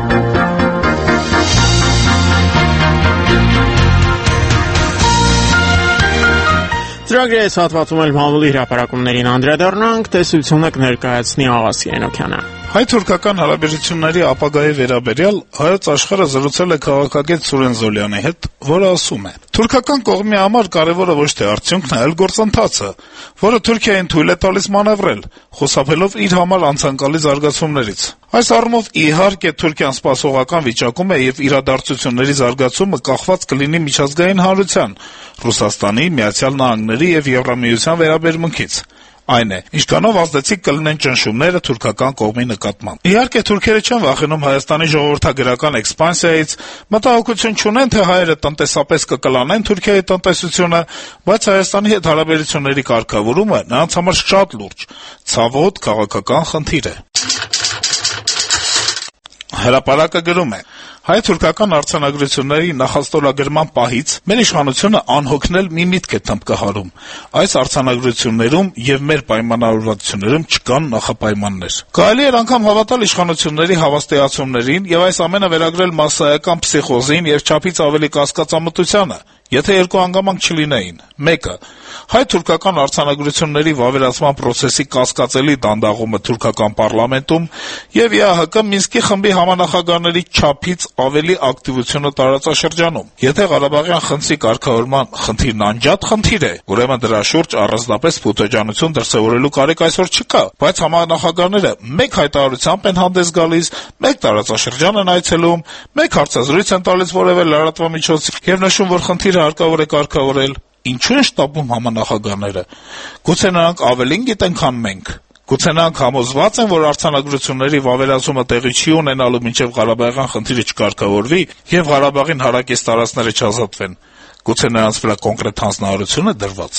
A: Ծրագրի այս հատվածում էլ մամուլի հրապարակումներին անդրադառնանք, տեսությունը կներկայացնի Աղաս Երենոքյանը։
M: Հայ-թուրքական հարաբերությունների ապագայի վերաբերյալ Հայոց աշխարհը զրուցել է քաղաքագետ Սուրեն Զոլյանի հետ, որը ասում է. «Թուրքական կողմի համար կարևորը ոչ թե արդյունքն է, այլ գործընթացը, որը Թուրքիային թույլ է տալիս մանևրել, խուսափելով իր համար անցանկալի զարգացումներից։ Այս առումով, իհարկե, Թուրքիան սպասողական վիճակում է եւ իրադարձությունների զարգացումը կախված կլինի միջազգային հանրության, Ռուսաստանի, Միացյալ Նահանգների եւ Եվրամիության վերաբերմունքից։ Այն է, ինչքանով ազդեցիկ կլինեն ճնշումները թուրքական կողմի նկատմամբ։ Իհարկե, թուրքերը չեն վախենում Հայաստանի ժողովրդագրական էքսպանսիայից, մտահոգություն չունեն, թե հայերը տնտեսապես կկլանեն Թուրքիայի տնտեսությունը, բայց Հայաստանի հետ հարաբերությունների կարգավորումը նրանց համար շատ լուրջ, ցավոտ քաղաքական խնդիր է»։ Հրապարակը գրում է. «Հայ-թուրքական արձանագրությունների նախաստորագրման պահից մեր իշխանությունը անհոգնել մի միտք է թմբկահարում. այս արձանագրություններում եւ մեր պայմանավորվածություններում չկան նախապայմաններ։ Կարելի էր անգամ հավատալ իշխանությունների հավաստիացումներին եւ այս ամենը վերագրել մասսայական փսիխոզին եւ չափից ավելի կասկածամտությանը, եթե երկու հանգամանք չլինեին. մեկը հայ-թուրքական արձանագրությունների վավերացման process-ի կասկածելի դանդաղումը թուրքական պարլամենտում եւ ԵԱՀԿ Մինսկի խմբի համանախագահների չափից ավելի ակտիվությունը տարածաշրջանում։ Եթե Ղարաբաղյան խնդրի կարգավորման խնդիրն անջատ խնդիր է, ուրեմն դրա շուրջ առանձնապես փութեջանություն դրսեւորելու կարիք այսօր չկա, բայց համանախագահները մեկ հայտարարությամբ են հանդես գալիս, մեկ տարածաշրջան են այցելում, մեկ հարցազրույց են տալիս որևէ լրատվամիջոցի եւ նշում, որ խնդիրը հարկավոր է կարգավորել։ Ինչու են շտապում համանախագահները։ Գուցե նրանք ավելին գիտեն, քան մենք։ Գուցե նրանք համոզված են, որ արձանագրությունների վավերացումը տեղի չի ունենալու մինչև Ղարաբաղյան խնդիրը չկարգավորվի եւ Ղարաբաղին հարակից տարածքները չազատվեն։ Գուցե նրանց վրա կոնկրետ հանձնարարություն է դրված։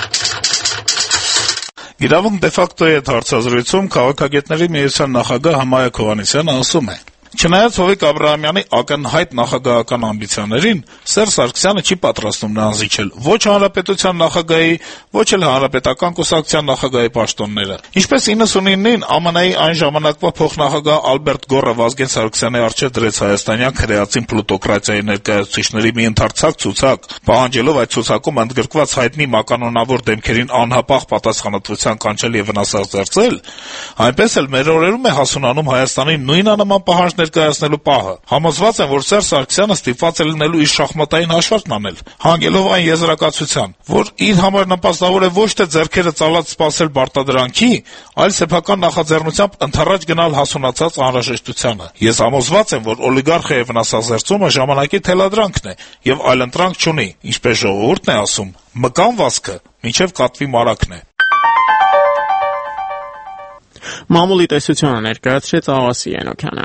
M: Իրավունք դե ֆակտոյի հետ հարցազրույցում քաղաքագետների միության նախագահ Համայակ Հովհաննիսյանը ասում է. Չնայած Հովիկ Աբրահամյանի ակնհայտ նախագահական ամբիցիաներին, Սերժ Սարգսյանը չի պատրաստվում նրան զիջել ոչ հանրապետության նախագահի, ոչ էլ հանրապետական կուսակցության նախագահի պաշտոնները։ Ինչպես իննսունինին ԱՄՆ-ի այն ժամանակվա փոխնախագահ Ալբերտ Գոռը Վազգեն Սարգսյանի առջև դրեց հայաստանյան քրեացին պլուտոկրատիայի ներկայացուցիչների մի ընդարձակ ցուցակ, պահանջելով այդ ցուցակում ընդգրկված հայտնի մականոնավոր դեմքերին անհապաղ պատասխանատվության կանչել եւ վնասազերծել, այնպես էլ մեր օրերում է հասունանում Հայաստանի նույն անման պահանջներ ներկայացնելու պահը։ Համոզված եմ, որ Սերժ Սարգսյանը ստիպված է լինելու իր շախմատային հաշվարկն անել, հանգելով այն եզրակացության, որ իր համար նպաստավոր է ոչ թե ձեռքերը ծալած սպասել պարտադրանքի, այլ սեփական նախաձեռնությամբ ընդառաջ գնալ հասունացած անհրաժեշտությանը։ Ես համոզված եմ, որ օլիգարխիայի վնասազերծումը ժամանակի թելադրանքն է եւ այլընտրանք չունի, ինչպես ժողովուրդն է ասում, մկան վազքը մինչեւ կատվի մարակն է։
A: Մամուլի տեսությունը ներկայացրեց Աղասի Ենոքյանը։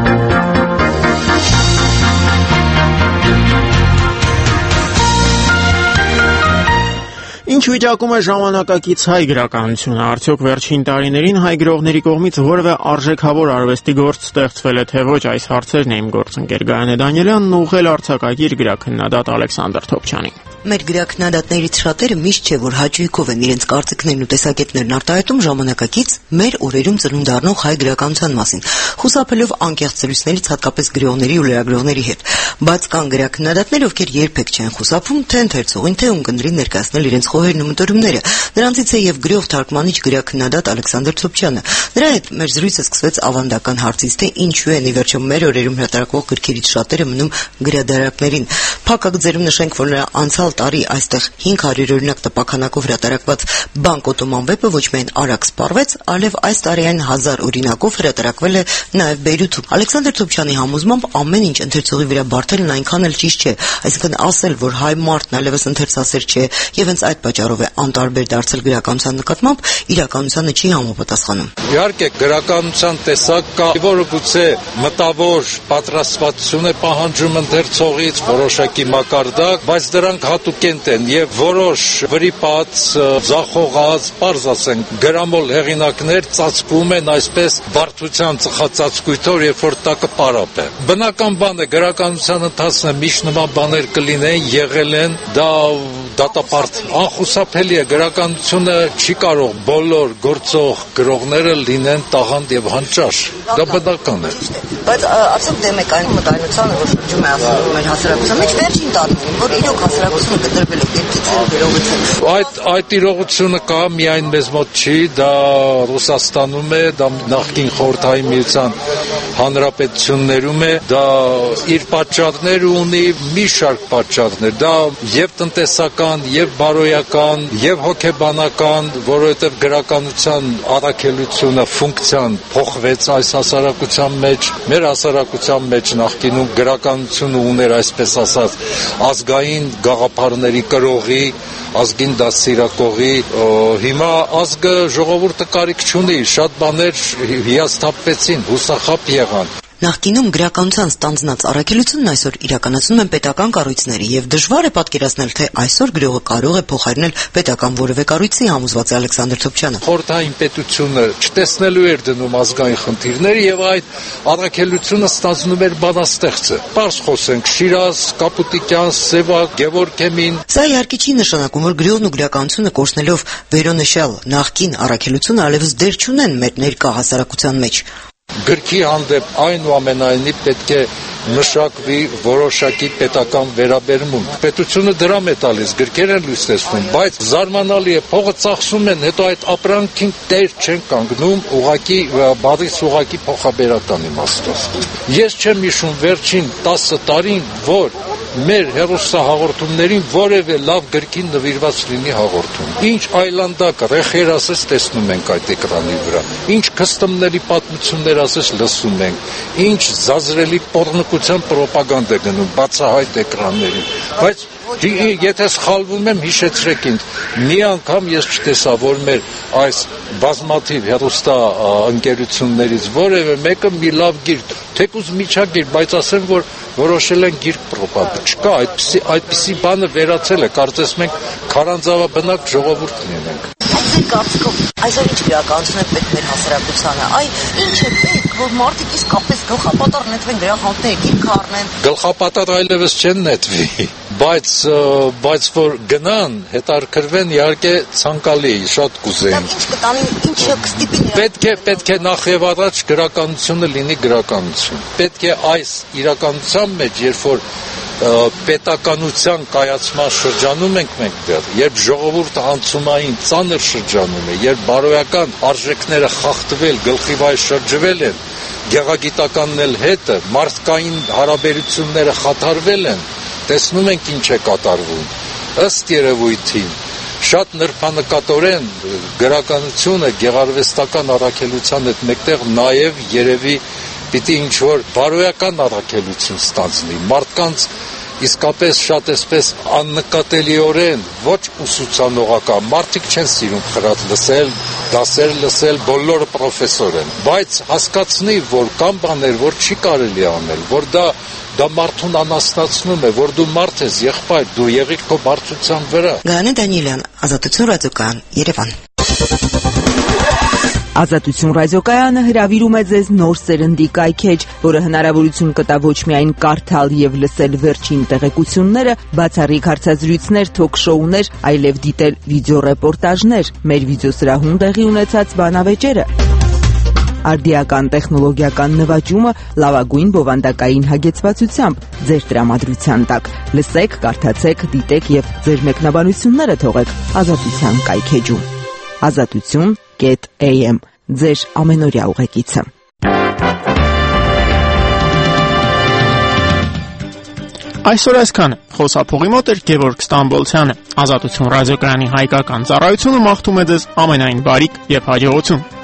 A: Ինչ վիճակում է ժամանակակից հայ գրականությունը, արդյոք վերջին տարիներին հայ գրողների կողմից որևէ արժեքավոր արվեստի գործ ստեղծվել է թե ոչ, այս հարցերն է իմ գործընկեր Գայանե Դանիելյանն ուղղել արձակագիր գրաքննադատ Ալեքսանդր Թոփչյանին։
N: Մեր գրաքննադատներից շատերը միշտ չէ, որ հաճույքով են իրենց կարծիքներն ու տեսակետներն արտահայտում ժամանակակից մեր օրերում ծնունդ առնող հայ գրականության մասին, խուսափելով անկեղծ զրույցներից հատկապես գրողների ու լրագրողների հետ։ Բայց կան գրաքննադատներ, ովքեր երբեք չեն խուսափում թե ընթերցողին, թե ունկնդրին ներկայացնել իրենց խոհերն ու մտորումները։ Նրանցից է եւ գրող թարգմանիչ գրաքննադատ Ալեքսանդր Թոփչյանը։ Նրա հետ մեր զրույցը սկսվեց ավանդական հարցից, թե ինչու են ի վերջո մեր օրերում հրատարակվող գրքերից շատերը մնում գրադարանքներին։ Փակագծերում նշենք, որ նրա անցյալ տարի այստեղ հինգ հարյուր օրինակ տպաքանակով հրատարակված Բանկ Օտոման վեպը ոչ միայն արագ սպառվեց, այլև այս տարի այն հազար օրինակով հրատարակվել է նաև Բեյրութում։ Ալեքսանդր Թոփչյանի համոզմամբ ամեն ինչ ընթերցողի վրա բարդելն այնքան էլ ճիշտ չէ, այսինքն ասել, որ հայ մարդն այլևս ընթերցասեր չէ եւ հենց այդ պատճառով է անտարբեր դարձել գրականության նկատմամբ, իրականությանը չի համապատասխանում։
P: Իհարկե գրականության տեսակ կա, որը գուցե մտավոր պատրաստվածություն է պահանջում ընթերցողից, որոշակի մակարդակ, բայց դրանք հատուկենտ են եւ որոշ վրիպած, ձախողած, պարզ ասենք, գրամոլ հեղինակներ ծածկում են այսպես բարդության ծխածածկույթով, երբ որ տակը պարապ է։ Բնական բան է, գրականության ընթացքում միշտ նման բաներ կլինեն, եղել են, դա դատապարտ անխուսափելի է, գրականությունը չի կարող բոլոր գործող գրողները լինեն տաղանդ եւ հանճար, դա բնական է։
N: Բայց արդյոք դեմ եք այն մտայնությանը, որ շրջում է ասում մեր հասարակության մեջ վերջին տարիներին, որ իրոք հասարակությունը կտրվել է դեպքից գրողություն։
P: Այդ այդ իրողությունը կա, միայն մեզ մոտ չի, դա Ռուսաստանում է, դա նախկին Խորհրդային Միության հանրապետություններում է, դա իր պատճառները ունի, մի շարք պատճառներ, դա եւ տնտեսական, եւ բարոյական, եւ հոգեբանական, որովհետեւ գրականության առաքելությունը, ֆունկցիան փոխվեց այս հասարակության մեջ, մեր հասարակության մեջ նախկինում գրականությունը ուներ, այսպես ասած, ազգային գաղափարների կրողի, ազգին դաստիարակողի, հիմա ազգը ժողովուրդը կարիք չունի, շատ բաներ հիասթափվեցին, հուսախաբ եղան։
N: Նախկինում գրականության ստանձնած առաքելությունն այսօր իրականացնում են պետական կառույցները եւ դժվար է պատկերացնել, թե այսօր գրողը կարող է փոխարինել պետական որևէ կառույցի, համոզված է Ալեքսանդր Թոփչյանը։
P: Խորհրդային պետությունը չտեսնելու էր դնում ազգային խնդիրները եւ այդ առաքելությունը ստանձնում էր բանաստեղծը։ Պարզ խոսենք, Շիրազ, Կապուտիկյան, Սևակ, Գևորգեմին։
N: Սա իհարկե չի նշանակում, որ գրողն ու գրականությունը կորցնելով վերոնշյալ նախկին առաքելությունը այլևս դեր չունեն մեր ներկա հասարակության մեջ։
P: Գրքի հանդեպ այնուամենայնիվ պետք է մշակվի որոշակի պետական վերաբերմունք։ Պետությունը դրամ է տալիս, գրքեր են լույս տեսնում, բայց զարմանալի է, փողը ծախսում են, հետո այդ ապրանքին տեր չեն կանգնում, ուղակի բառից ուղակի փոխաբերական իմաստով։ Ես չեմ հիշում վերջին տասը տարին, որ մեր հեռուստահաղորդումներին որևէ լավ գրքին նվիրված լինի հաղորդում։ Ինչ այլանդակ ռեխեր ասես տեսնում ենք այդ էկրանի վրա, ինչ քստմների պատմություններ ասես լսում ենք, ինչ զազրելի պոռնկության պրոպագանդ է գնում բացահայտ էկրաններին, բայց եթե սխալվում եմ, հիշեցրեք ինձ, մի անգամ ես չտեսա, որ մեր այս բազմաթիվ հեռուստա ընկերություններից որևէ մեկը մի լավ գիրք, թեկուզ միջագիր, բայց ասեմ, որ որոշել են գիրք պրոպագանդ, չկա, այդպիսի, այդպիսի բանը վերացել է, կարծես մենք քարանձավաբնակ ժողովուրդ լինենք։
N: Ձեր կարծիքով այսօր ինչ գրականություն է պետք մեր հասարակությանը, այ ինչ է պետք, որ մարդիկ իսկապես գլխապատառ նետվեն գրախանութները, գիրք առնեն։
P: Գլխապատառ այլևս չեն նետվի, բայց բայց որ գնան, հետաքրքրվեն, իհարկե ցանկալի, շատ կուզեին։
N: Ինչ կտանին, ինչը կստիպի։
P: Պետք է պետք է նախ եւ առաջ գրականությունը լինի գրականություն։ Պետք է այս իրականության մեջ, երբ որ պետականության կայացման շրջանում ենք մենք դեռ, երբ ժողովուրդը անցումային ծանր շրջանում է, երբ բարոյական արժեքները խախտվել, գլխիվայր շրջվել են, գեղագիտականն էլ հետը, մարդկային հարաբերությունները խաթարվել են, տեսնում ենք ինչ է կատարվում։ Ըստ երևույթին շատ նրբանկատորեն գրականությունը գեղարվեստական առաքելության հետ մեկտեղ նաև երևի պիտի ինչ-որ բարոյական առաքելություն ստանձնի, մարդկանց իսկապես շատ էսպես աննկատելիորեն, ոչ ուսուցանողական, մարդիկ չեն սիրում խրատ լսել, դասեր լսել, բոլորը պրոֆեսոր են, բայց հասկացնի, որ կան բաներ, որ չի կարելի անել, որ դա դա մարդուն անասնացնում է, որ դու մարդ ես, եղբայր, դու եղիր քո մարդության վրա։
N: Գայանե Դանիելյան, Ազատություն ռադիոկայան, Երևան։
J: Ազատություն ռադիոկայանը հրավիրում է ձեզ նոր սերնդի կայքեջ, որը հնարավորություն կտա ոչ միայն կարդալ եւ լսել վերջին տեղեկությունները, բացառիկ հարցազրույցներ, թոք-շոուներ, այլև դիտել վիդեոռեպորտաժներ, մեր վիդեոսրահում տեղի ունեցած բանավեճերը, արդիական տեխնոլոգիական նվաճումը լավագույն բովանդակային հագեցվածությամբ ձեր տրամադրության տակ։ Լսեք, կարդացեք, դիտեք եւ ձեր մեկնաբանությունները թողեք Ազատության կայքեջում։ Ազատություն am ձեր ամենօրյա ուղեկիցը։
A: Այսօր այսքանը։ Խոսափողի մոտ էր Գևորգ Ստամբոլցյանը։ Ազատություն ռադիոկայանի հայկական ծառայությունը մաղթում է ձեզ ամենայն բարիք եւ հաջողություն։